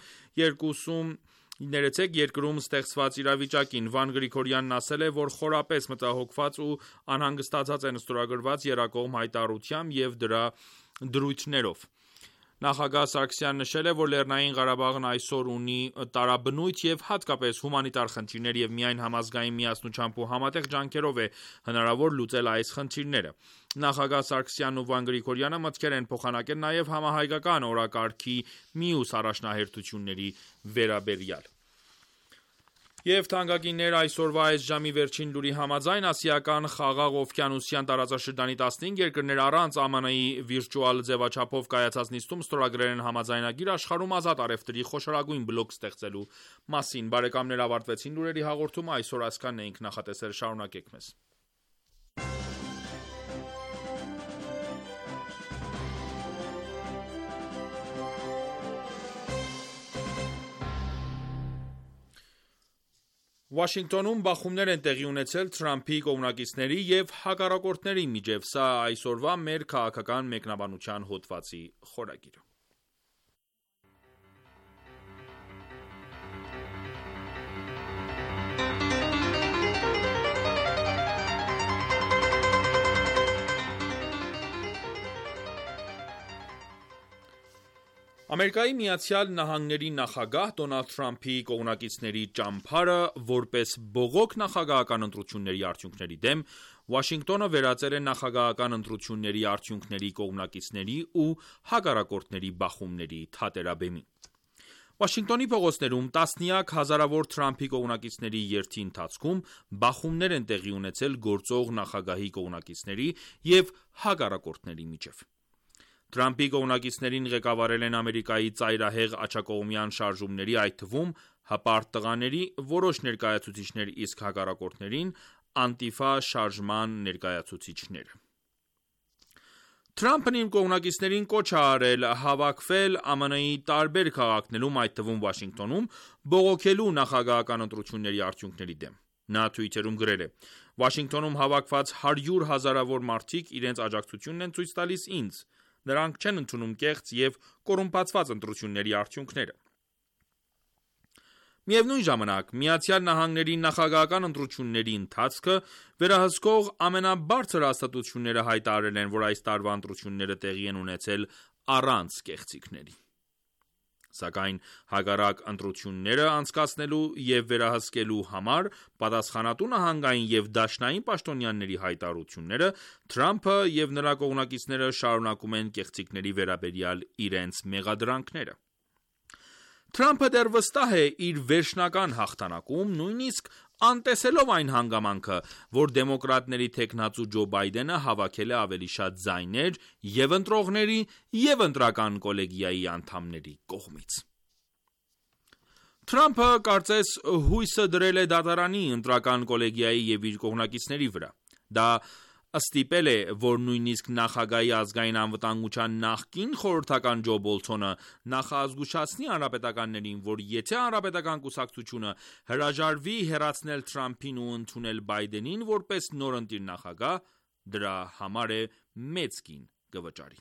երկրում ստեղծված իրավիճակին։ Վան Գրիգորյանն ասել է, որ խորապես մտահոգված ու անհանգստացած են ստորագրված Երակողմ հայտարարությամբ և դրա դրույթներով։ Նախագահ Սարգսյանն նշել է, որ Լեռնային Ղարաբաղն այսօր ունի տարաբնույթ և հատկապես հումանիտար խնդիրներ և միայն համազգային միասնությամբ ու համատեղ ջանքերով է հնարավոր լուծել այս խնդիրները։ Նախագահ Սարգսյանն ու Վան Գրիգորյանը մտքեր են փոխանակել նաև համահայկական օրակարգի մյուս առաջնահերթությունների վերաբերյալ։ Եվ թանկագիններ, այսօրվա այս ժամի վերջին լուրի համաձայն Ասիական խաղաղ օվկիանոսյան տարածաշրջանի 15 երկրներ առանց ԱՄՆ-ի վիրտուալ ձևաչափով կայացած նիստում ստորագրել են համաձայնագիր աշխարհում ազատ առևտրի խոշորագույն բլոկ ստեղծելու մասին։ Բարեկամներ, ավարտվեցին լուրերի հաղորդումը, այսօր այսքանն էինք նախատեսել, շարունակեք մեզ։ Վաշինգտոնում բախումներ են տեղի ունեցել Թրամփի կողմնակիցների և հակառակորդների միջև։ Սա այսօրվա մեր քաղաքական մեկնաբանության հոդվածի խորագիրը։ Ամերիկայի Միացյալ Նահանգների նախագահ Դոնալդ Թրամփի կողմնակիցների ճամբարը որպես բողոք նախագահական ընտրությունների արդյունքների դեմ Վաշինգտոնը վերածել է նախագահական ընտրությունների արդյունքների կողմնակիցների ու հակառակորդների բախումների թատերաբեմի։ Վաշինգտոնի փողոցներում տասնյակ հազարավոր Թրամփի կողմնակիցների երթի ընթացքում բախումներ են տեղի ունեցել գործող նախագահի կողմնակիցների և հակառակորդների միջև։ Թրամփի կողմնակիցներին ղեկավարել են Ամերիկայի ծայրահեղ աջակողմյան շարժումների, այդ թվում հպարտ տղաների որոշ ներկայացուցիչներ, իսկ հակառակորդներին Անտիֆա շարժման ներկայացուցիչները։ Թրամփն իր կողմնակիցներին կոչ է արել հավաքվել ԱՄՆ-ի տարբեր քաղաքներում, այդ թվում Վաշինգտոնում, բողոքելու նախագահական ընտրությունների արդյունքների դեմ։ Նա Twitter-ում գրել է. «Վաշինգտոնում հավաքված 100 հազարավոր մարդիկ իրենց աջակցությունն են ցույց տալիս ինձ։ Նրանք չեն ընդունում կեղծ և կոռումպացված ընտրությունների արդյունքները»։ Միևնույն ժամանակ, Միացյալ Նահանգների նախագահական ընտրությունների ընթացքը վերահսկող ամենաբարձր հաստատությունները հայտարարել են, որ այս տարվա ընտրությունները տեղի են ունեցել առանց կեղծիքների։ Սակայն հակառակ ընտրությունները անցկացնելու և վերահսկելու համար պատասխանատու նահանգային և դաշնային պաշտոնյաների հայտարարությունները Թրամփը և նրա կողմնակիցները շարունակում են կեղծիքների վերաբերյալ իրենց մեղադրանքները։ Թրամփը դեռ վստահ է իր վերջնական հաղթանակում, նույնիսկ անտեսելով այն հանգամանքը, որ դեմոկրատների թեկնածու Ջո Բայդենը հավաքել է ավելի շատ ձայներ և ընտրողների և ընտրական կոլեգիայի անդամների կողմից։ Թրամփը կարծես հույսը դրել է դատարանի, ընտրական կոլեգիայի և իր կողմնակիցների վրա։ Դա ստիպել է, որ նույնիսկ նախագահի ազգային անվտանգության նախկին խորհրդական Ջո Բոլթոնը նախազգուշացնի հանրապետականներին, որ եթե հանրապետական կուսակցությունը հրաժարվի հեռացնել Թրամփին ու ընդունել Բայդենին որպես նորընտիր նախագահ, դրա համար է մեծ գին կվճարի։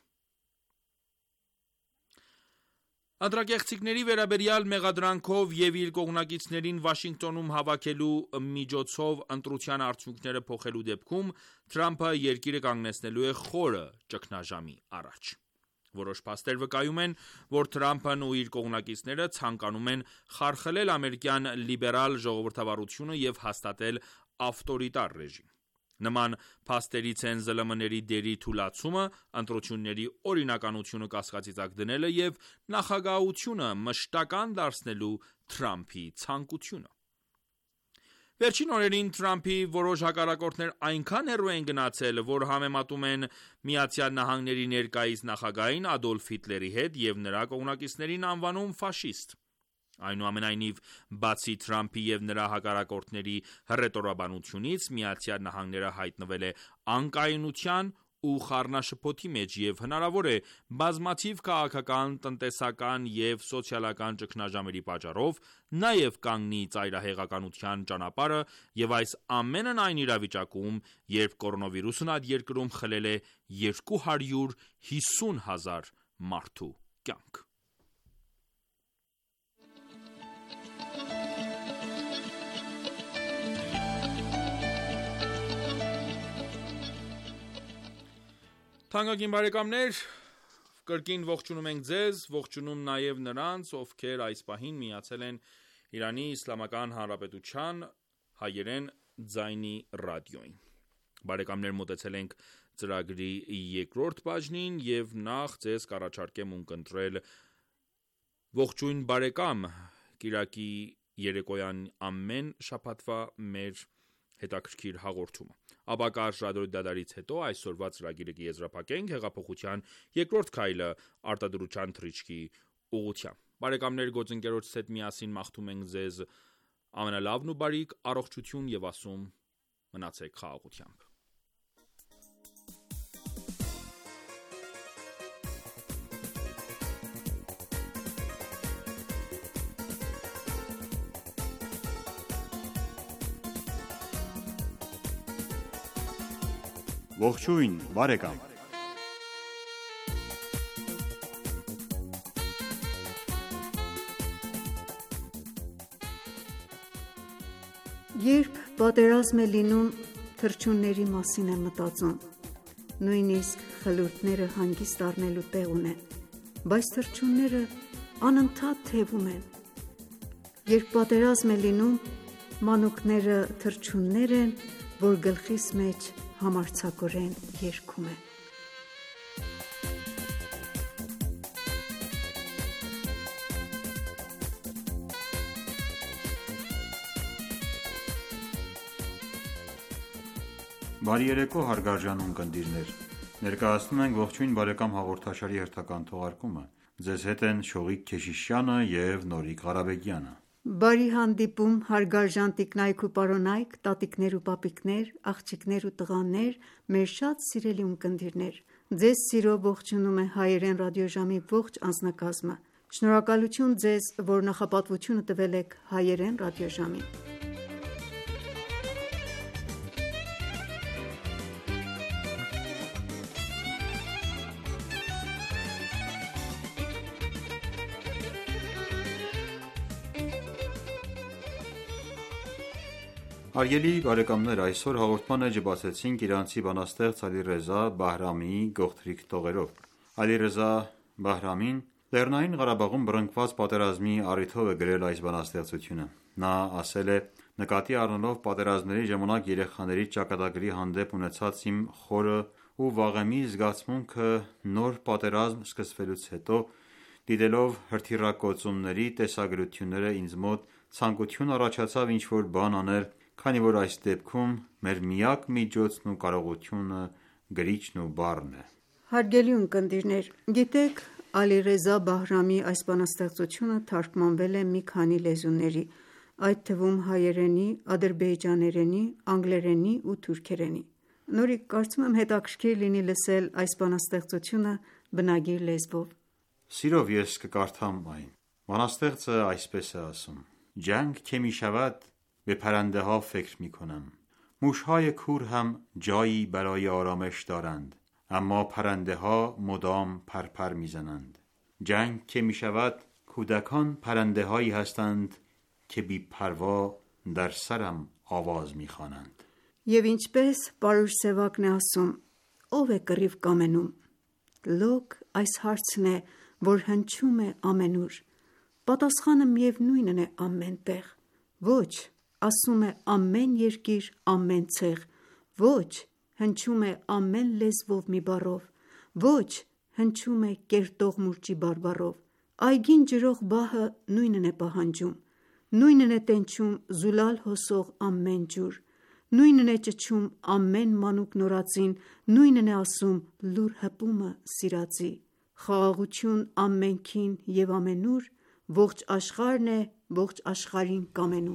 Ընտրակեղծիքների վերաբերյալ մեղադրանքով և իր կողմնակիցներին Վաշինգտոնում հավաքելու միջոցով ընտրության արդյունքները փոխելու դեպքում Թրամփը երկիրը կանգնեցնելու է խորը ճգնաժամի առաջ։ Որոշ փաստեր վկայում են, որ Թրամփն ու իր կողմնակիցները ցանկանում են խարխլել ամերիկյան լիբերալ ժողովրդավարությունը և հաստատել ավտորիտար ռեժիմ։ Նման փաստերից են ԶԼՄ-ների դերի թուլացումը, ընտրությունների օրինականությունը կասկածի տակ դնելը և նախագահությունը մշտական դարձնելու Թրամփի ցանկությունը։ Վերջին օրերին Թրամփի որոշ հակառակորդներ այնքան հեռու են գնացել, որ համեմատում են ԱՄՆ ներկայիս նախագահին Ադոլֆ Հիտլերի հետ և նրա կողմնակիցներին անվանում ֆաշիստ։ Այնուամենայնիվ, բացի Թրամփի և նրա հակառակորդների հռետորաբանությունից, ԱՄՆ-ը հայտնվել է անկայունության ու խառնաշփոթի մեջ և հնարավոր է բազմաթիվ քաղաքական, տնտեսական և սոցիալական ճգնաժամերի պատճառով նաև կանգնի ծայրահեղականության ճանապարհը և այս ամենն այն իրավիճակում, երբ կորոնավիրուսն այդ երկրում խլել է 250 հազար մարդու կյանք։ Թանկագին բարեկամներ, կրկին ողջունում ենք ձեզ, ողջունում նաև նրանց, ովքեր այս պահին միացել են Իրանի Իսլամական Հանրապետության հայերեն ձայնի ռադիոին։ Բարեկամներ, մոտեցել ենք ծրագրի երկրորդ բաժնին և նախ ձեզ կառաջարկեմ ունկնդրել ողջույն բարեկամ կիրակի երեկոյան ամեն շաբաթվա մեր հետաքրքիր հաղորդումը։ Ապա կարճ ռադիոդադարից հետո այսօրվա ծրագիրը կեզրափակենք հեղափոխության երկրորդ քայլը արտադրության թռիչքի ուղղությամբ։ Բարեկամներ, գործընկերոջս հետ միասին մաղթում ենք ձեզ ամենալավն ու բարիք առողջություն և ասում մնացեք խաղաղությամբ։ Ողջույն, բարեկամ։ Երբ պատերազմ է լինում, թռչունների մասին եմ մտածում։ Նույնիսկ խլուրդները հանգիստ առնելու տեղ ունեն, բայց թռչունները անընդհատ թևում են։ Երբ պատերազմ է լինում, մանուկները թռչուններ են, որ գլխիս մեջ համարձակորեն երգում են։ Բարի երեկո հարգարժան ունկնդիրներ, ներկայացնում ենք ողջույն բարեկամ հաղորդաշարի հերթական թողարկումը։ Ձեզ հետ են Շողիկ Քեշիշյանը և Նորիկ Ղարաբեկյանը։ Բարի հանդիպում հարգարժան տիկնայք ու պարոնայք, տատիկներ ու պապիկներ, աղջիկներ ու տղաներ, մեր շատ սիրելի ունկնդիրներ։ Ձեզ սիրով ողջունում է հայերեն ռադիոժամի ողջ անձնակազմը։ Շնորհակալություն ձեզ, որ նախապատվությունը տվել եք հայերեն ռադիոժամին։ Հարգելի բարեկամներ, այսօր հաղորդման էջը բացեցինք իրանցի բանաստեղծ Ալիռեզա Բահրամիի գողտրիկ տողերով։ Ալիռեզա Բահրամին Լեռնային Ղարաբաղում բռնկված պատերազմի առիթով է գրել այս բանաստեղծությունը։ Նա ասել է. «Նկատի առնելով պատերազմների ժամանակ երեխաների ճակատագրի հանդեպ ունեցած իմ խորը ու վաղեմի զգացմունքը նոր պատերազմ սկսվելուց հետո, դիտելով հրթիռակոծումների տեսագրությունները ինձ մոտ ցանկություն առաջացավ ինչ-որ բան անել քանի որ այս դեպքում մեր միակ միջոցն ու կարողությունը գրիչն ու բառն է։ Հարգելի ունկնդիրներ, գիտեք, Ալիռեզա Բահրամի այս բանաստեղծությունը թարգմանվել է մի քանի լեզուների, այդ թվում հայերենի, ադրբեջաներենի, անգլերենի ու թուրքերենի։ Նորիկ, կարծում եմ հետաքրքիր լինի լսել այս բանաստեղծությունը բնագիր լեզվով։ Սիրով ես կկարդամ այն։ Բանաստեղծը այսպես է ասում. «جنگ که می شود به پرنده ها فکر می کنم. موشهای کور هم جایی برای آرامش دارند اما پرنده ها مدام پرپر می زنند. جنگ که می شود کودکان پرنده هایی هستند که بی پروا در سرم آواز می خوانند». Եվ ինչպես Պարուր Սևակն է ասում, ով է կռիվ կամենում։ Լոկ այս հարցն է, որ հնչում է ամենուր։ Պատասխանը միևնույնն է ամեն տեղ։ Ոչ, ասում է ամեն երկիր, ամեն ցեղ։ Ոչ, հնչում է ամեն լեզվով մի բառով։ Ոչ, հնչում է կերտող մուրճի բարբառով։ Այգին ջրող բահը նույնն է պահանջում։ Նույնն է տենչում զուլալ հոսող ամեն ջուր։ Նույնն է ճչում ամեն մանուկ նորածին, նույնն է ասում լուր հպումը սիրածի։ Խաղաղություն ամենքին և ամենուր, ողջ աշխարհն է ողջ աշխարհին կամենում։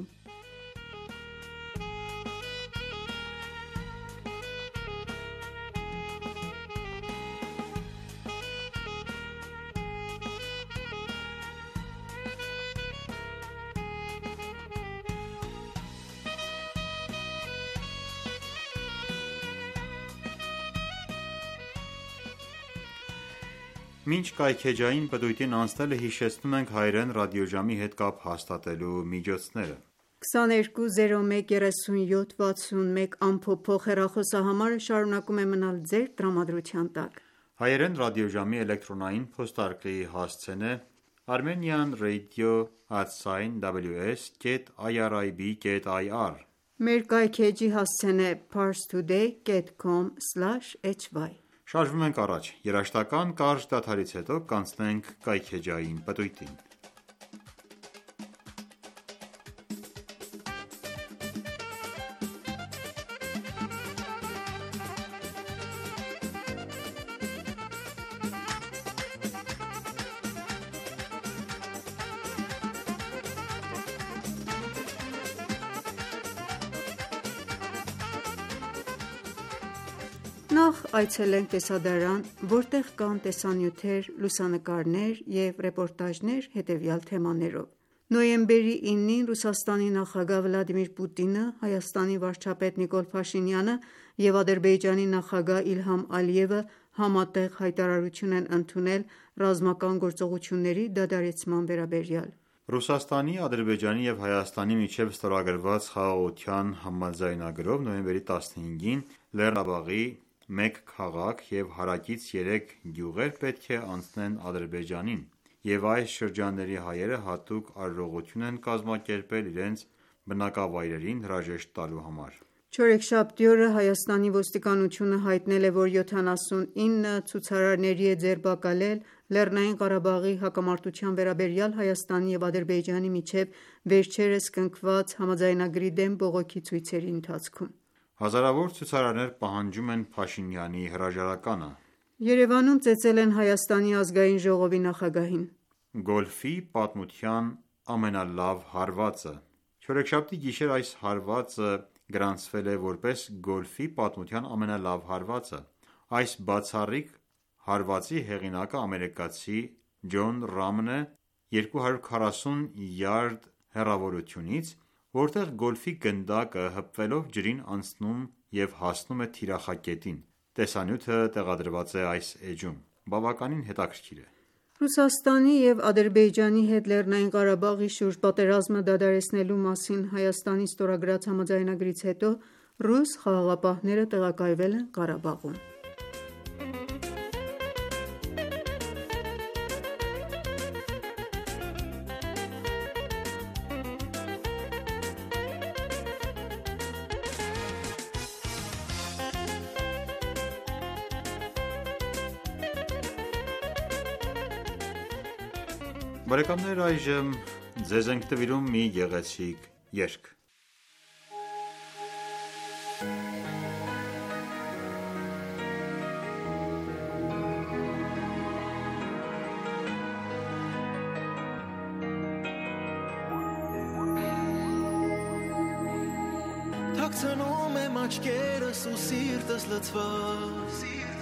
Մինչ կայքեջային պտույտին անցնելը հիշեցնում ենք հայերեն ռադիոժամի հետ կապ հաստատելու միջոցները։ 22-37-61 ամփոփող հեռախոսահամարը շարունակում է մնալ ձեր տրամադրության տակ։ Հայերեն ռադիոժամի էլեկտրոնային փոստարկղի հասցեն է armenian radio@ws.irib.ir։ Մեր կայքեջի հասցեն է parstoday.com/hy։ Շարժվում ենք առաջ, երաժշտական կարճ դադարից հետո կանցնենք կայքեջային պտույտին։ Նախ այցելենք տեսադարան, որտեղ կան տեսանյութեր, լուսանկարներ և ռեպորտաժներ հետևյալ թեմաներով։ Նոյեմբերի 9-ին Ռուսաստանի նախագահ Վլադիմիր Պուտինը, Հայաստանի վարչապետ Նիկոլ Փաշինյանը և Ադրբեջանի նախագահ Իլհամ Ալիևը համատեղ հայտարարություն են ընդունել ռազմական գործողությունների դադարեցման վերաբերյալ։ Ռուսաստանի, Ադրբեջանի և Հայաստանի միջև ստորագրված խաղաղության համաձայնագրով նոյեմբերի 15-ին Լեռնաղարաբաղի 1 քաղաք և հարակից 3 գյուղեր պետք է անցնեն Ադրբեջանին, և այս շրջանների հայերը հատուկ արարողություն են կազմակերպել իրենց բնակավայրերին հրաժեշտ տալու համար։ Չորեքշաբթի օրը Հայաստանի ոստիկանությունը հայտնել է, որ 79 ցուցարարների է ձերբակալել Լեռնային Ղարաբաղի հակամարտության վերաբերյալ Հայաստանի և Ադրբեջանի միջև վերջերս կնքված համաձայնագրի դեմ բողոքի ցույցերի ընթացքում։ Հազարավոր ցուցարարներ պահանջում են Փաշինյանի հրաժարականը։ Երևանում ծեծել են Հայաստանի ազգային ժողովի նախագահին։ Գոլֆի պատմության ամենալավ հարվածը։ Չորեքշաբթի գիշեր այս հարվածը գրանցվել է որպես գոլֆի պատմության ամենալավ հարվածը։ Այս բացառիկ հարվածի հեղինակը ամերիկացի Ջոն Ռամն է 240 յարդ հեռավորությունից, որտեղ գոլֆի գնդակը հպվելով ջրին անցնում և հասնում է թիրախակետին։ Տեսանյութը տեղադրված է այս էջում։ Բավականին հետաքրքիր է։ Ռուսաստանի և Ադրբեջանի հետ Լեռնային Ղարաբաղի շուրջ պատերազմը դադարեցնելու մասին Հայաստանի ստորագրած համաձայնագրից հետո ռուս խաղաղապահները տեղակայվել են Ղարաբաղում։ Բարեկամներ, այժմ ձեզ ենք տվիրում մի գեղեցիկ երգ։ Թաքցնում եմ աչքերս ու սիրտս լցված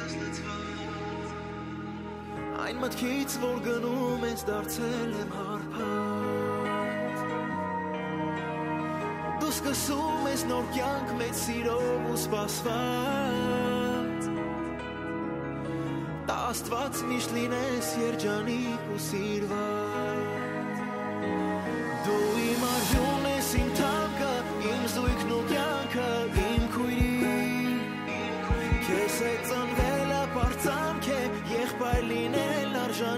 Այն մտքից, որ գնում ես դարձել եմ հարբած Դու սկսում ես նոր կյանք մեծ սիրով ու սպասված Տա Աստված միշտ լինես երջանիկ ու սիրված Դու իմ արյունն ես իմ թանկը, իմ զույգն ու կյանքը, իմ քույրի Քեզ հետ ծնվել ապարծանք է, եղբայր լինել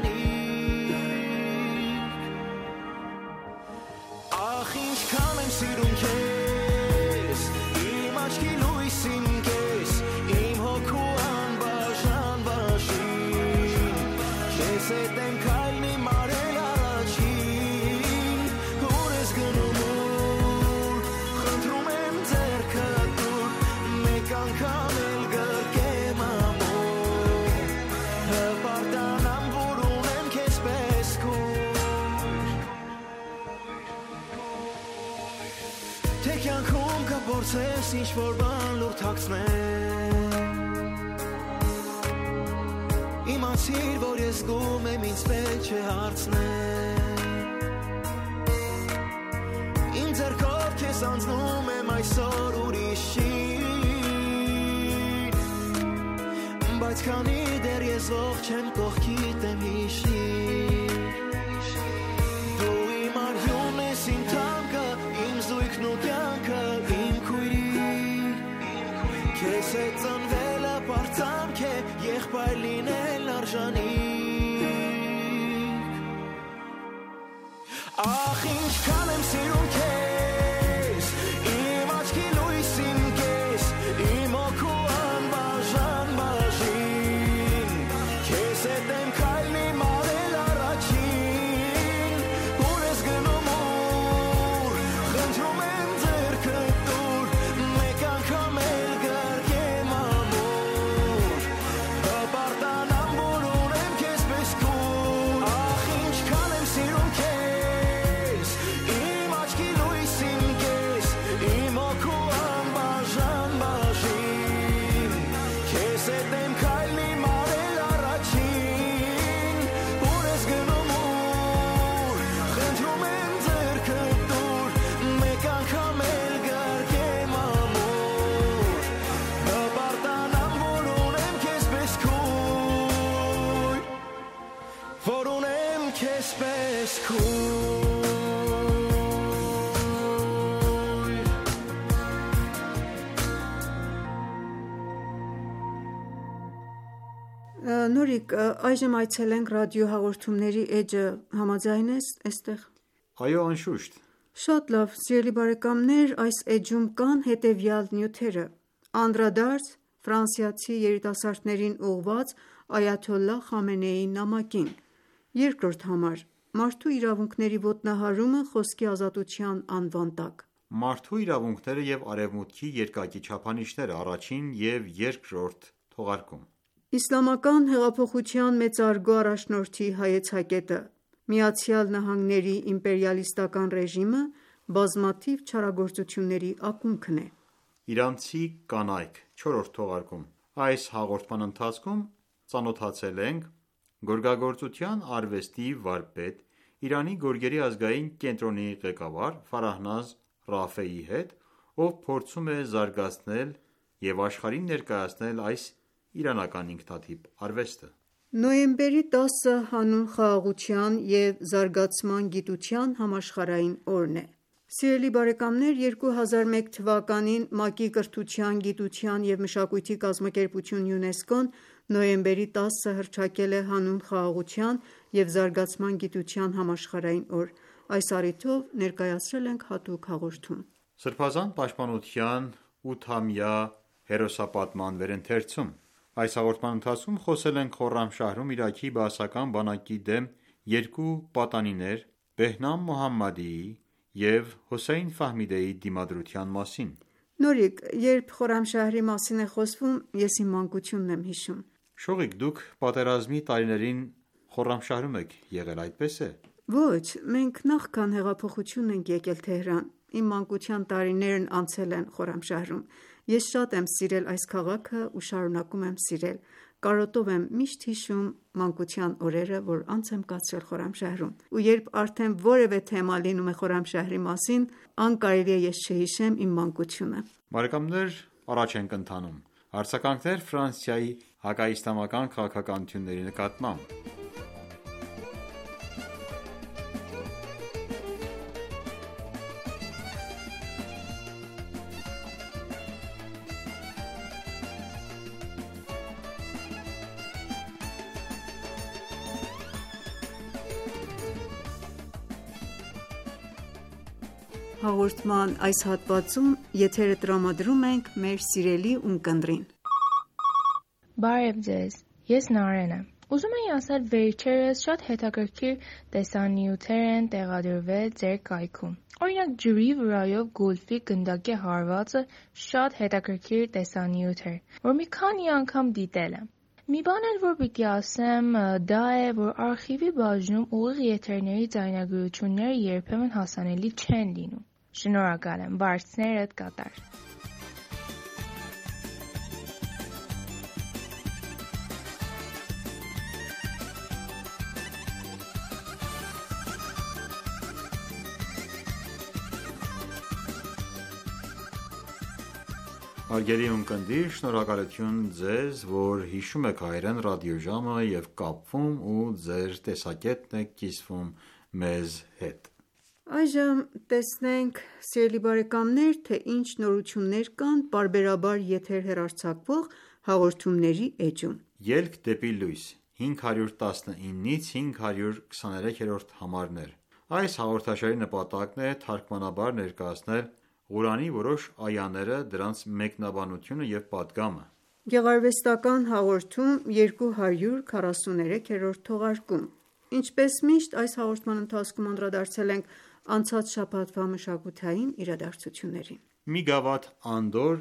արժանիք Ախ ինչքան եմ սիրում քեզ, իմ աչքի լույսին կես, իմ հոգու անբաժան բաժին Քեզ հետ եմ քայլի մարել առաջին, ուր ես գնում ուր, խնդրում եմ ձեռքդ դուր, մեկ անգամ էլ գրկեմ ամուր Հպարտանամ, որ ունեմ քեզ պես քույր Թե կյանքում կփորձես ինչ-որ բան լուր թաքցնել Իմացիր, որ ես զգում եմ ինձ պետք չէ հարցնել Իմ ձեռքով քեզ անցնում եմ այսօր ուրիշին Բայց քանի դեռ ես ողջ եմ կողքիդ եմ հիշիր Դու իմ արյունն ես իմ թանկը, իմ զույգն ու կյանքը, իմ քույրի Քեզ հետ ծնվել ապարծանք է, եղբայր լինել արժանիք Ախ ինչքան եմ սիրում քեզ, իմ աչքի լույսին կես, իմ հոգու անբաժան բաժին Քեզ հետ եմ քայլի մարել առաջին, ուր ես գնում ուր, խնդրում եմ ձեռքդ դուր, մեկ անգամ էլ գրկեմ ամուր Հպարտանամ, որ ունեմ քեզ պես քույր Ախ ինչքան եմ սիրում քեզ, իմ աչքի լույսին կես, իմ հոգու անբաժան բաժին Քեզ հետ եմ քայլի մարել առաջին, ուր ես գնում ուր, խնդրում եմ ձեռքդ դուր, մեկ անգամ էլ գրկեմ ամուր Հպարտանամ, որ ունեմ քեզ պես քույր Որ ունեմ քեզ պես քույր Նուրիկ, այժմ այցելենք ռադիոհաղորդումների էջը, համաձայն ես այստեղ։ Այո, անշուշտ։ Շատ լավ, սիրելի բարեկամներ, այս էջում կան հետևյալ նյութերը. Անդրադարձ ֆրանսիացի երիտասարդներին ուղղված Այաթոլլահ Խամենեիի նամակին։ Երկրորդ համար. Մարդու իրավունքների ոտնահարումը խոսքի ազատության անվան տակ։ Մարդու իրավունքները և Արևմուտքի երկակի չափանիշները, առաջին և երկրորդ թողարկում։ Իսլամական հեղափոխության մեծարգո առաջնորդի հայեցակետը։ ԱՄՆ-ի իմպերիալիստական ռեժիմը բազմաթիվ չարագործությունների ակունքն է։ Իրանցի կանայք, չորրորդ թողարկում։ Այս հաղորդման ընթացքում ծանոթացել ենք գորգագործության արվեստի վարպետ, Իրանի գորգերի ազգային կենտրոնի ղեկավար Ֆարահնազ Ռաֆեիի հետ, ով փորձում է զարգացնել և աշխարհին ներկայացնել այս իրանական ինքնատիպ արվեստը։ Նոյեմբերի 10-ը հանուն խաղաղության և զարգացման գիտության համաշխարհային օրն է։ Սիրելի բարեկամներ, 2001 թվականին ՄԱԿ-ի կրթության, գիտության և մշակույթի կազմակերպություն ՅՈՒՆԵՍԿՕ-ն նոյեմբերի 10-ը հռչակել է հանուն խաղաղության և զարգացման գիտության համաշխարհային օր։ Այս առիթով ներկայացրել ենք հատուկ հաղորդում։ Սրբազան պաշտպանության 8-ամյա հերոսապատման վերընթերցում։ Այս հաղորդման ընթացքում խոսել ենք Խորրամշահրում Իրաքի բաասական բանակի դեմ երկու պատանիներ Բեհնամ Մոհամմադիի և Հոսեյն Ֆահմիդեի դիմադրության մասին։ Նորիկ, երբ Խորամշահրի մասին է խոսվում, ես իմ մանկությունն եմ հիշում։ Շողիկ, դուք պատերազմի տարիներին Խորամշահրում եք եղել, այդպես է։ Ոչ, մենք նախքան հեղափոխությունն ենք եկել Թեհրան։ Իմ մանկության տարիներն անցել են Խորամշահրում։ Ես շատ եմ սիրել այս քաղաքը ու շարունակում եմ սիրել։ Կարոտով եմ միշտ հիշում մանկության օրերը, որ անց եմ կացրել Խորամշահրում։ Ու երբ արդեն որևէ թեմա լինում է Խորամշահրի մասին, անկարելի է ես չհիշեմ իմ մանկությունը։ Բարեկամներ, առաջ ենք ընթանում։ Արձագանքներ Ֆրանսիայի հակաիսլամական քաղաքականությունների նկատմամբ։ Հաղորդման այս հատվածում եթերը տրամադրում ենք մեր սիրելի ունկնդրին։ Բարև ձեզ, ես Նարեն եմ։ Ուզում եի ասել, վերջերս շատ հետաքրքիր տեսանյութեր են տեղադրվել ձեր կայքում։ Օրինակ, ջրի վրայով գոլֆի գնդակի հարվածը շատ հետաքրքիր տեսանյութ էր, որ մի քանի անգամ դիտել եմ։ Մի բան էլ, որ պիտի ասեմ, դա է, որ արխիվի բաժնում ուղիղ եթերների ձայնագրությունները երբեմն հասանելի չեն լինում։ Շնորհակալ եմ, բարձրներդ կատար։ Հարգելի ունկնդիր, շնորհակալություն ձեզ, որ հիշում եք հայերեն ռադիոժամը և կապվում ու ձեր տեսակետն եք կիսվում մեզ հետ։ Այժմ տեսնենք, սիրելի բարեկամներ, թե ինչ նորություններ կան պարբերաբար եթեր հեռարձակվող հաղորդումների էջում։ Ելք դեպի լույս 519-ից 523-րդ համարներ։ Այս հաղորդաշարի նպատակն է թարգմանաբար ներկայացնել Ղուրանի որոշ այաները, դրանց մեկնաբանությունը և պատգամը։ Գեղարվեստական հաղորդում 243-րդ թողարկում։ Ինչպես միշտ, այս հաղորդման ընթացքում անդրադարձել ենք անցած շաբաթվա մշակութային իրադարձություններին։ Մի գավաթ անդոր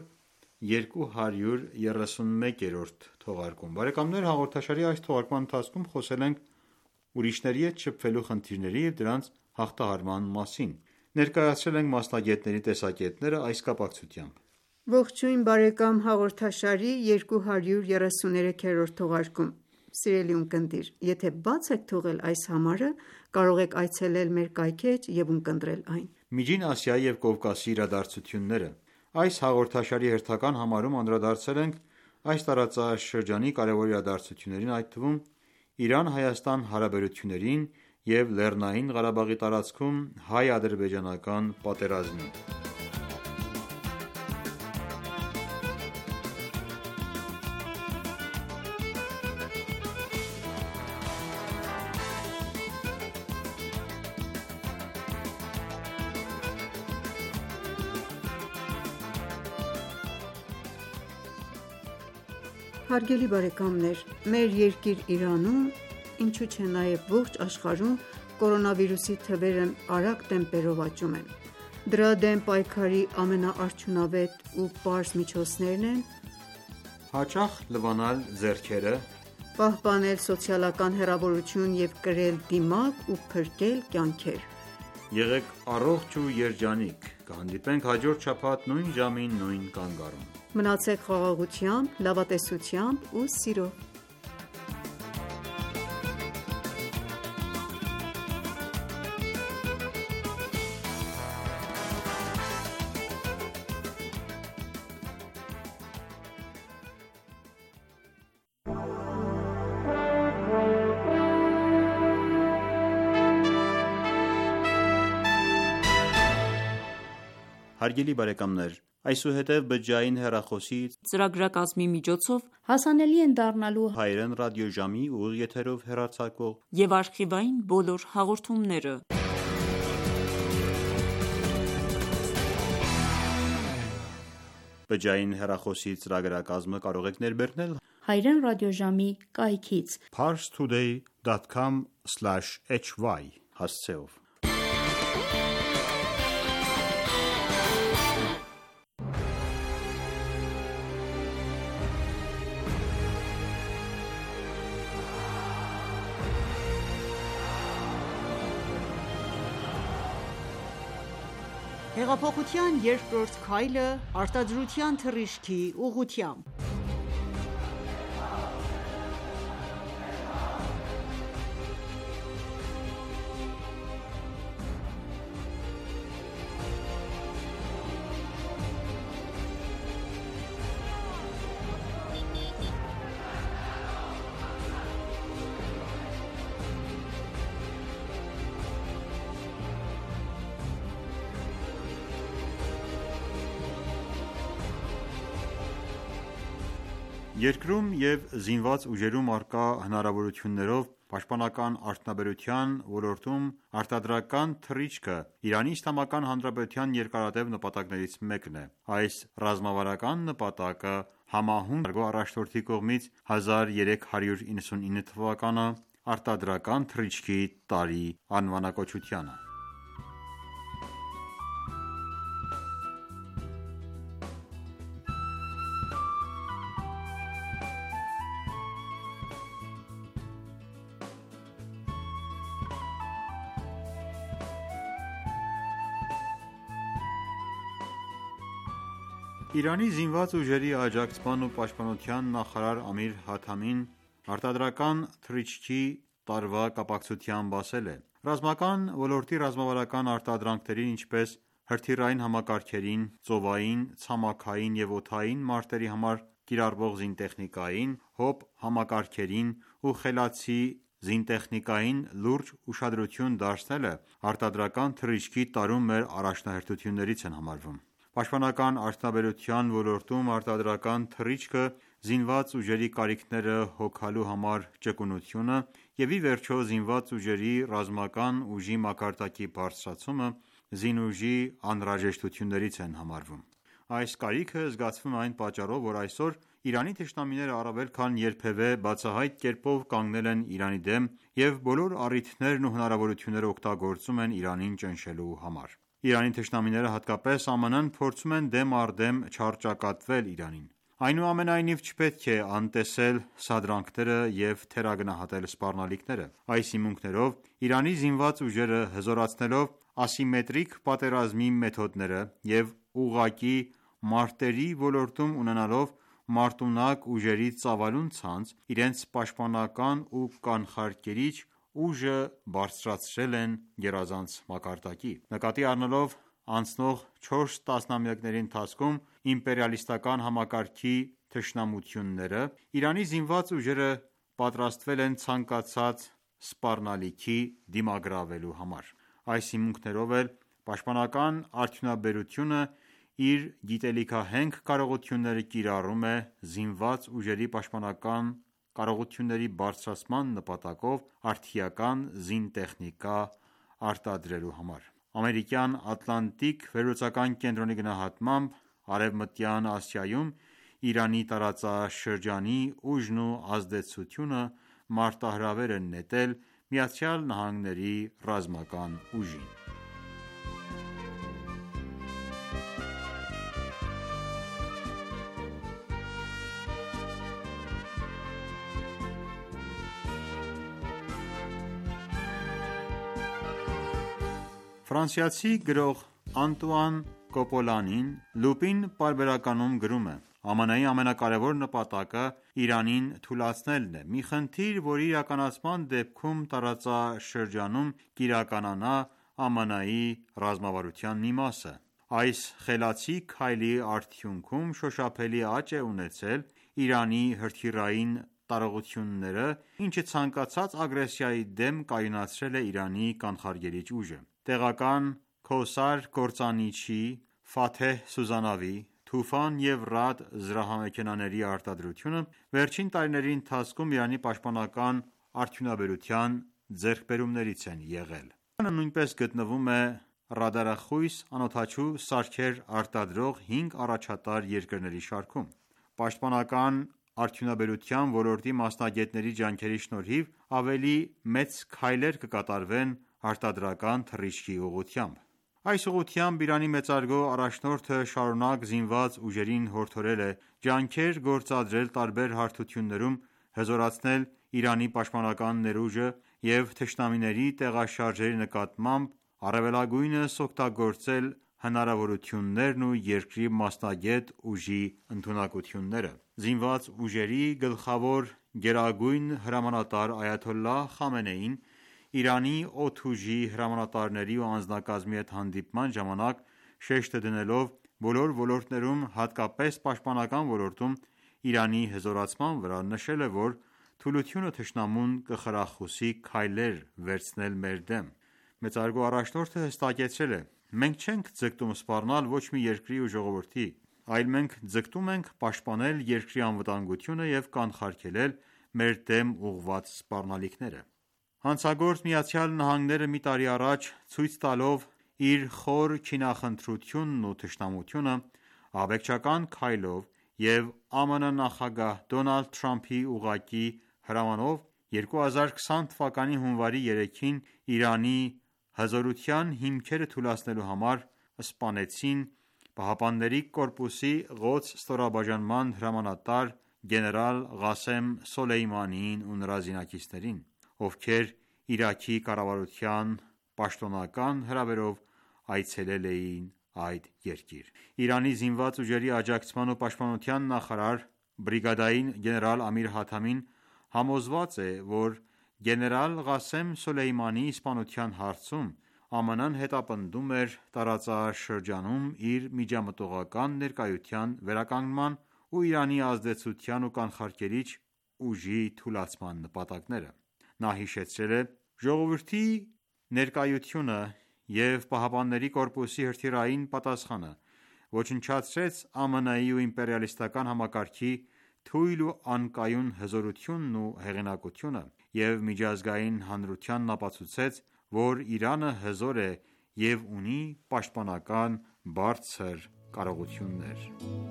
231-րդ թողարկում։ Բարեկամներ, հաղորդաշարի այս թողարկման ընթացքում խոսել ենք ուրիշների հետ շփվելու խնդիրների և դրանց հաղթահարման մասին։ Ներկայացրել ենք մասնագետների տեսակետները այս կապակցությամբ։ Ողջույն բարեկամ, հաղորդաշարի 233-րդ թողարկում։ Սիրելի ունկնդիր, եթե բաց եք թողել այս համարը, կարող եք այցելել մեր կայքէջ և ունկնդրել այն։ Միջին Ասիայի և Կովկասի իրադարձությունները։ Այս հաղորդաշարի հերթական համարում անդրադարձել ենք այս տարածաշրջանի կարևոր իրադարձություններին, այդ թվում Իրան-Հայաստան հարաբերություններին և Լեռնային Ղարաբաղի տարածքում հայ-ադրբեջանական պատերազմին։ Հարգելի բարեկամներ, մեր երկիր Իրանում, ինչու չէ նաև ողջ աշխարհում կորոնավիրուսի թվերն արագ տեմպերով աճում են։ Դրա դեմ պայքարի ամենաարդյունավետ ու պարզ միջոցներն են հաճախ լվանալ ձեռքերը, պահպանել սոցիալական հեռավորություն և կրել դիմակ ու փրկել կյանքեր։ Եղեք առողջ ու երջանիկ, կհանդիպենք հաջորդ շաբաթ նույն ժամին նույն կանգառում։ Մնացեք խաղաղությամբ, լավատեսությամբ ու սիրով։ Հարգելի բարեկամներ, այսուհետև բջջային հեռախոսի ծրագրակազմի միջոցով հասանելի են դառնալու հայերեն ռադիոժամի ուղիղ եթերով հեռարձակվող և արխիվային բոլոր հաղորդումները։ Բջջային հեռախոսի ծրագրակազմը կարող եք ներբեռնել հայերեն ռադիոժամի կայքից parstoday.com/hy հասցեով։ Հեղափոխության երկրորդ քայլը արտադրության թռիչքի ուղղությամբ։ Երկրում և զինված ուժերում առկա հնարավորություններով պաշտպանական արդյունաբերության ոլորտում արտադրական թռիչքը Իրանի Իսլամական Հանրապետության երկարատև նպատակներից մեկն է։ Այս ռազմավարական նպատակը համահունչ է առաջնորդի կողմից 1399 թվականը արտադրական թռիչքի տարի անվանակոչությանը։ Իրանի զինված ուժերի աջակցման ու պաշտպանության նախարար Ամիր Հաթամին արտադրական թռիչքի տարվա կապակցությամբ ասել է.«Ռազմական ոլորտի ռազմավարական արտադրանքներին, ինչպես հրթիռային համակարգերին, ծովային, ցամաքային և օդային մարտերի համար կիրառվող զինտեխնիկային, ՀՕՊ համակարգերին ու խելացի զինտեխնիկային լուրջ ուշադրություն դարձնելը արտադրական թռիչքի տարում մեր առաջնահերթություններից են համարվում։ Պաշտպանական արդյունաբերության ոլորտում արտադրական թռիչքը զինված ուժերի կարիքները հոգալու համար ճկունությունը և ի վերջո զինված ուժերի ռազմական ուժի մակարդակի բարձրացումը զինուժի անհրաժեշտություններից են համարվում։ Այս կարիքը զգացվում է այն պատճառով, որ այսօր Իրանի թշնամիները առավել քան երբևէ բացահայտ կերպով կանգնել են Իրանի դեմ և բոլոր առիթներն ու հնարավորությունները օգտագործում են Իրանին ճնշելու համար։ Իրանի թշնամիները, հատկապես ԱՄՆ-ն, փորձում են դեմ առ դեմ չառճակատվել Իրանին։ Այնուամենայնիվ, չպետք է անտեսել սադրանքները և թերագնահատել սպառնալիքները։ Այս հիմունքներով Իրանի զինված ուժերը հզորացնելով ասիմետրիկ պատերազմի մեթոդները և ուղղակի մարտերի ոլորտում ունենալով մարտունակ ուժերի ծավալուն ցանց, իրենց պաշտպանական ու կանխարգելիչ ուժը բարձրացրել են գերազանց մակարդակի։ Նկատի առնելով անցնող 4 տասնամյակների ընթացքում իմպերիալիստական համակարգի թշնամությունները, Իրանի զինված ուժերը պատրաստվել են ցանկացած սպառնալիքի դիմագրավելու համար։ Այս հիմունքներով էլ պաշտպանական արդյունաբերությունը իր գիտելիքահենք կարողությունները կիրառում է զինված ուժերի պաշտպանական կարողությունների բարձրացման նպատակով արդիական զինտեխնիկա արտադրելու համար։ Ամերիկյան Ատլանտիկ վերլուծական կենտրոնի գնահատմամբ Արևմտյան Ասիայում Իրանի տարածաշրջանի ուժն ու ազդեցությունը մարտահրավեր են նետել ԱՄՆ-ի ռազմական ուժին։ Ֆրանսիացի գրող Անտուան Կոպոլանին Լուպին պարբերականում գրում է.«ԱՄՆ-ի ամենակարևոր նպատակը Իրանին թուլացնելն է։ Մի խնդիր, որի իրականացման դեպքում տարածաշրջանում կիրականանա ԱՄՆ-ի ռազմավարության մի մասը։ Այս խելացի քայլի արդյունքում շոշափելի աճ է ունեցել Իրանի հրթիռային տարողությունները, ինչը ցանկացած ագրեսիայի դեմ կայունացրել է Իրանի կանխարգելիչ ուժը։ Տեղական Քոսար կործանիչի, Ֆաթեհ սուզանավի, Թուֆան և Ռադ զրահամեքենաների արտադրությունը վերջին տարիների ընթացքում Իրանի պաշտպանական արդյունաբերության ձեռքբերումներից են եղել։ Իրանը նույնպես գտնվում է ռադարախույս անօդաչու սարքեր արտադրող 5 առաջատար երկրների շարքում։ Պաշտպանական արդյունաբերության ոլորտի մասնագետների ջանքերի շնորհիվ ավելի մեծ քայլեր կկատարվեն արտադրական թռիչքի ուղղությամբ։ Այս ուղղությամբ Իրանի մեծարգո առաջնորդը շարունակ զինված ուժերին հորդորել է ջանքեր գործադրել տարբեր հարթություններում հզորացնել Իրանի պաշտպանական ներուժը և թշնամիների տեղաշարժերի նկատմամբ առավելագույնս օգտագործել հնարավորություններն ու երկրի մասնագետ ուժի ընդունակությունները։ Զինված ուժերի գլխավոր գերագույն հրամանատար այաթոլլահ Խամենեին Իրանի օդուժի հրամանատարների ու անձնակազմի հետ հանդիպման ժամանակ շեշտը դնելով բոլոր ոլորտներում, հատկապես պաշտպանական ոլորտում Իրանի հզորացման վրա, նշել է, որ թուլությունը թշնամուն կխրախուսի քայլեր վերցնել մեր դեմ։ Մեծարգո առաջնորդը հստակեցրել է. «Մենք չենք ձգտում սպառնալ ոչ մի երկրի ու ժողովրդի, այլ մենք ձգտում ենք պաշտպանել երկրի անվտանգությունը և կանխարգելել մեր դեմ ուղղված սպառնալիքները»։ Հանցագործ ԱՄՆ-ը մի տարի առաջ, ցույց տալով իր խոր քինախնդրությունն ու թշնամությունը, ահաբեկչական քայլով և ԱՄՆ նախագահ Դոնալդ Թրամփի ուղղակի հրամանով 2020 թվականի հունվարի 3-ին Իրանի հզորության հիմքերը թուլացնելու համար սպանեցին ԻՀՊԿ-ի Ղոդս ստորաբաժանման հրամանատար գեներալ Ղասեմ Սոլեյմանիին ու նրա զինակիցներին, ովքեր Իրաքի կառավարության պաշտոնական հրավերով այցելել էին այդ երկիր։ Իրանի զինված ուժերի աջակցման ու պաշտպանության նախարար բրիգադային գեներալ Ամիր Հաթամին համոզված է, որ գեներալ Ղասեմ Սոլեյմանիի սպանության հարցում ԱՄՆ-ն հետապնդում էր տարածաշրջանում իր միջամտողական ներկայության վերականգնման ու Իրանի ազդեցության ու կանխարգելիչ ուժի թուլացման նպատակները։ Նա հիշեցրել է. «Ժողովրդի ներկայությունը և ԻՀՊԿ-ի հրթիռային պատասխանը ոչնչացրեց ԱՄՆ-ի ու իմպերիալիստական համակարգի թույլ ու անկայուն հզորությունն ու հեղինակությունը և միջազգային հանրությանն ապացուցեց, որ Իրանը հզոր է և ունի պաշտպանական բարձր կարողություններ»։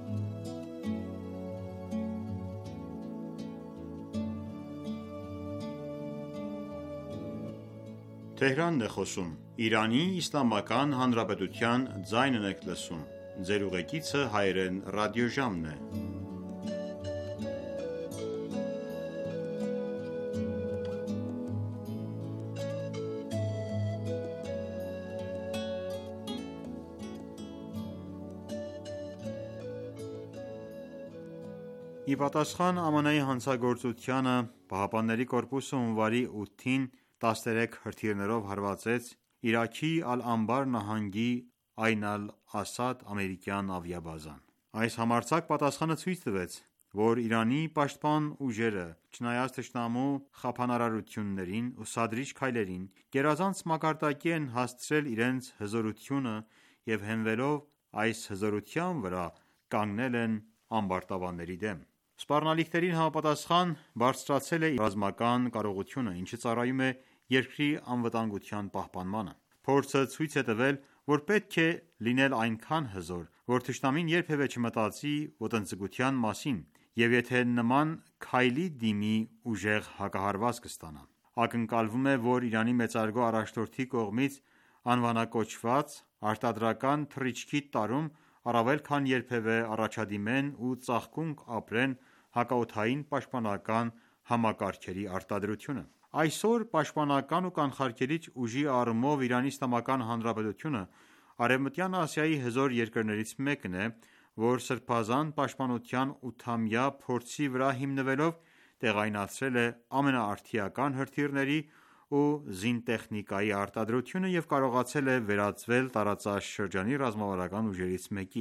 Ի պատասխան ԱՄՆ-ի հանցագործությանը, ԻՀՊԿ-ը հունվարի 8-ին 13 հրթիռներով հարվածեց Իրաքի Ալ-Անբար նահանգի Այն Ալ-Ասադ ամերիկյան ավիաբազան։ Այս համարձակ պատասխանը ցույց տվեց, որ Իրանի պաշտպան ուժերը, չնայած թշնամու խափանարարություններին ու սադրիչ քայլերին, գերազանց մակարդակի են հասցրել իրենց հզորությունը և հենվելով այս հզորության վրա կանգնել են ամբարտավանների դեմ։ Սպառնալիքներին համապատասխան բարձրացել է ռազմական կարողությունը, ինչը ծառայում է երկրի անվտանգության պահպանմանը։ Փորձը ցույց է տվել, որ պետք է լինել այնքան հզոր, որ թշնամին երբևէ չմտածի ոտնձգության մասին և եթե նման քայլի դիմի, ուժեղ հակահարված կստանա։ Ակնկալվում է, որ Իրանի մեծարգո առաջնորդի կողմից անվանակոչված արտադրական թռիչքի տարում առավել քան երբևէ առաջադիմեն ու ծաղկունք ապրեն հակաօդային պաշտպանական համակարգերի արտադրությունը։ Այսօր պաշտպանական ու կանխարգելիչ ուժի առումով ԻԻՀ-ն Արևմտյան Ասիայի հզոր երկրներից մեկն է, որ սրբազան պաշտպանության 8-ամյա փորձի վրա հիմնվելով տեղայնացրել է ամենաարդիական հրթիռների ու զինտեխնիկայի արտադրությունը և կարողացել է վերածվել տարածաշրջանի ռազմավարական ուժերից մեկի։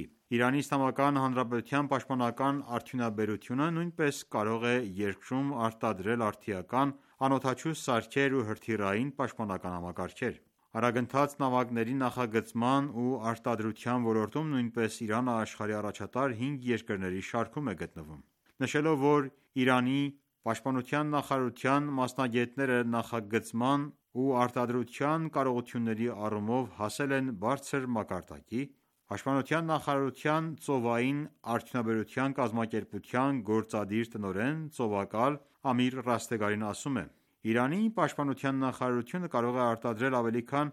ԻԻՀ պաշտպանական արդյունաբերությունը նույնպես կարող է երկրում արտադրել արդիական, անօդաչու սարքեր ու հրթիռային պաշտպանական համակարգեր։ Արագընթաց նավակների նախագծման ու արտադրության ոլորտում նույնպես Իրանը աշխարհի առաջատար 5 երկրների շարքում է գտնվում։ Նշելով, որ Իրանի պաշտպանության նախարարության մասնագետները նախագծման ու արտադրության կարողությունների առումով հասել են բարձր մակարդակի, Պաշտպանության նախարարության ծովային արդյունաբերության կազմակերպության գործադիր տնօրեն, ծովակալ Ամիր Ռաստեգարին ասում է. «Իրանի պաշտպանության նախարարությունը կարող է արտադրել ավելի քան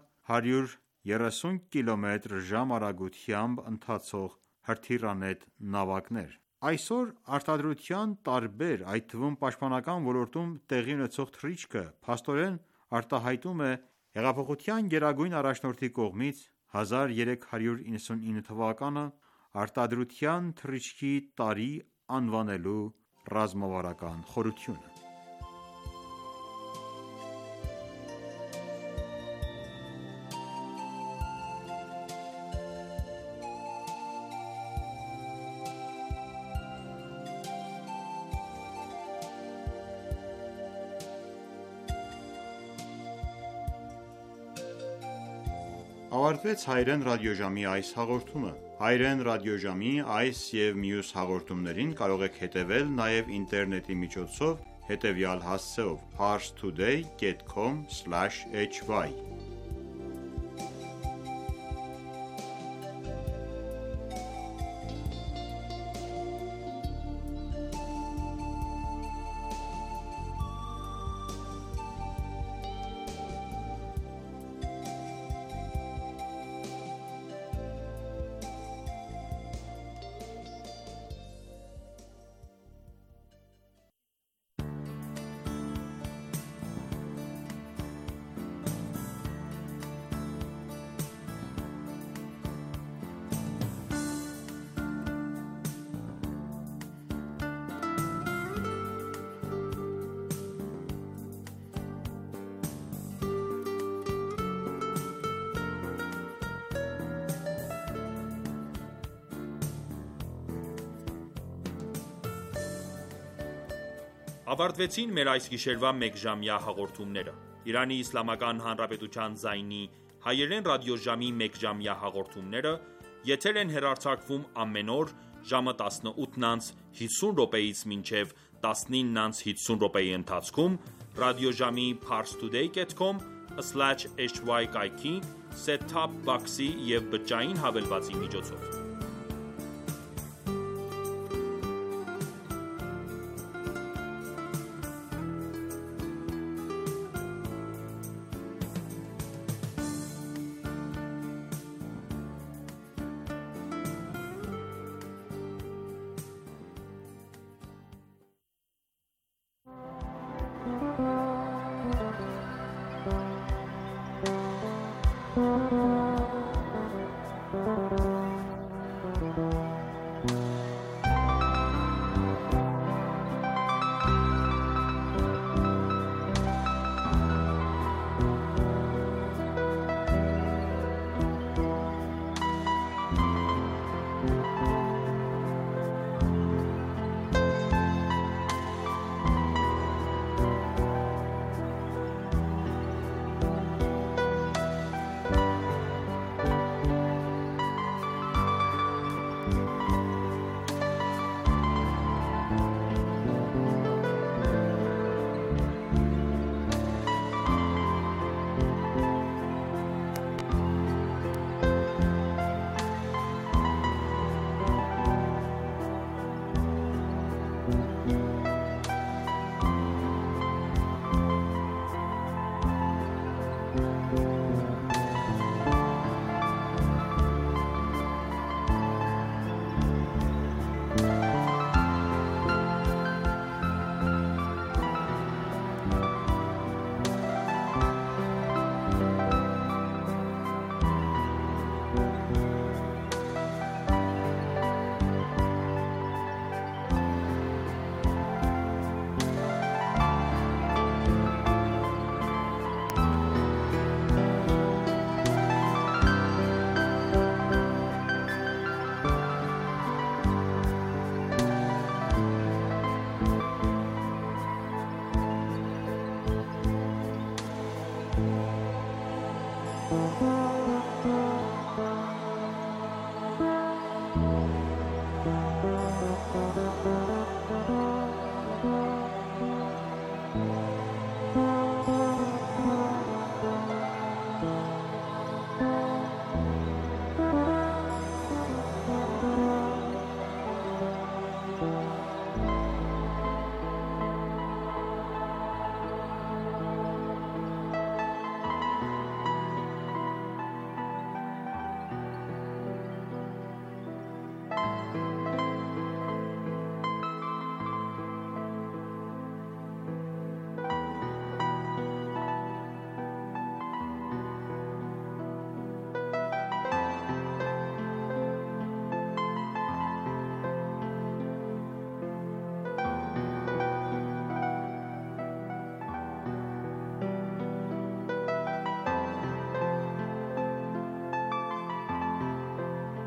130 կմ/ժ արագությամբ ընթացող հրթիռանետ նավակներ»։ Այսօր արտադրության տարբեր, այդ թվում պաշտպանական ոլորտում տեղի ունեցող թռիչքը փաստորեն արտահայտում է հեղափոխության գերագույն առաջնորդի կողմից 1399 թվականը արտադրության թռիչքի տարի անվանելու ռազմավարական խորհրդությունը։ Ավարտվեց հայերեն ռադիոժամի այս հաղորդումը։ Հայերեն ռադիոժամի այս և մյուս հաղորդումներին կարող եք հետևել նաև ինտերնետի միջոցով հետևյալ հասցեով՝ parstoday.com/hy Ավարտվեցին մեր այս գիշերվա մեկժամյա հաղորդումները։ Իրանի Իսլամական Հանրապետության ձայնի հայերեն ռադիոժամի մեկժամյա հաղորդումները եթեր են հեռարձակվում ամեն օր ժամը 18:50-ից մինչև 19:50 ընթացքում ռադիոժամի parstoday.com/hy կայքի set top box-ի և բջջային հավելվածի միջոցով։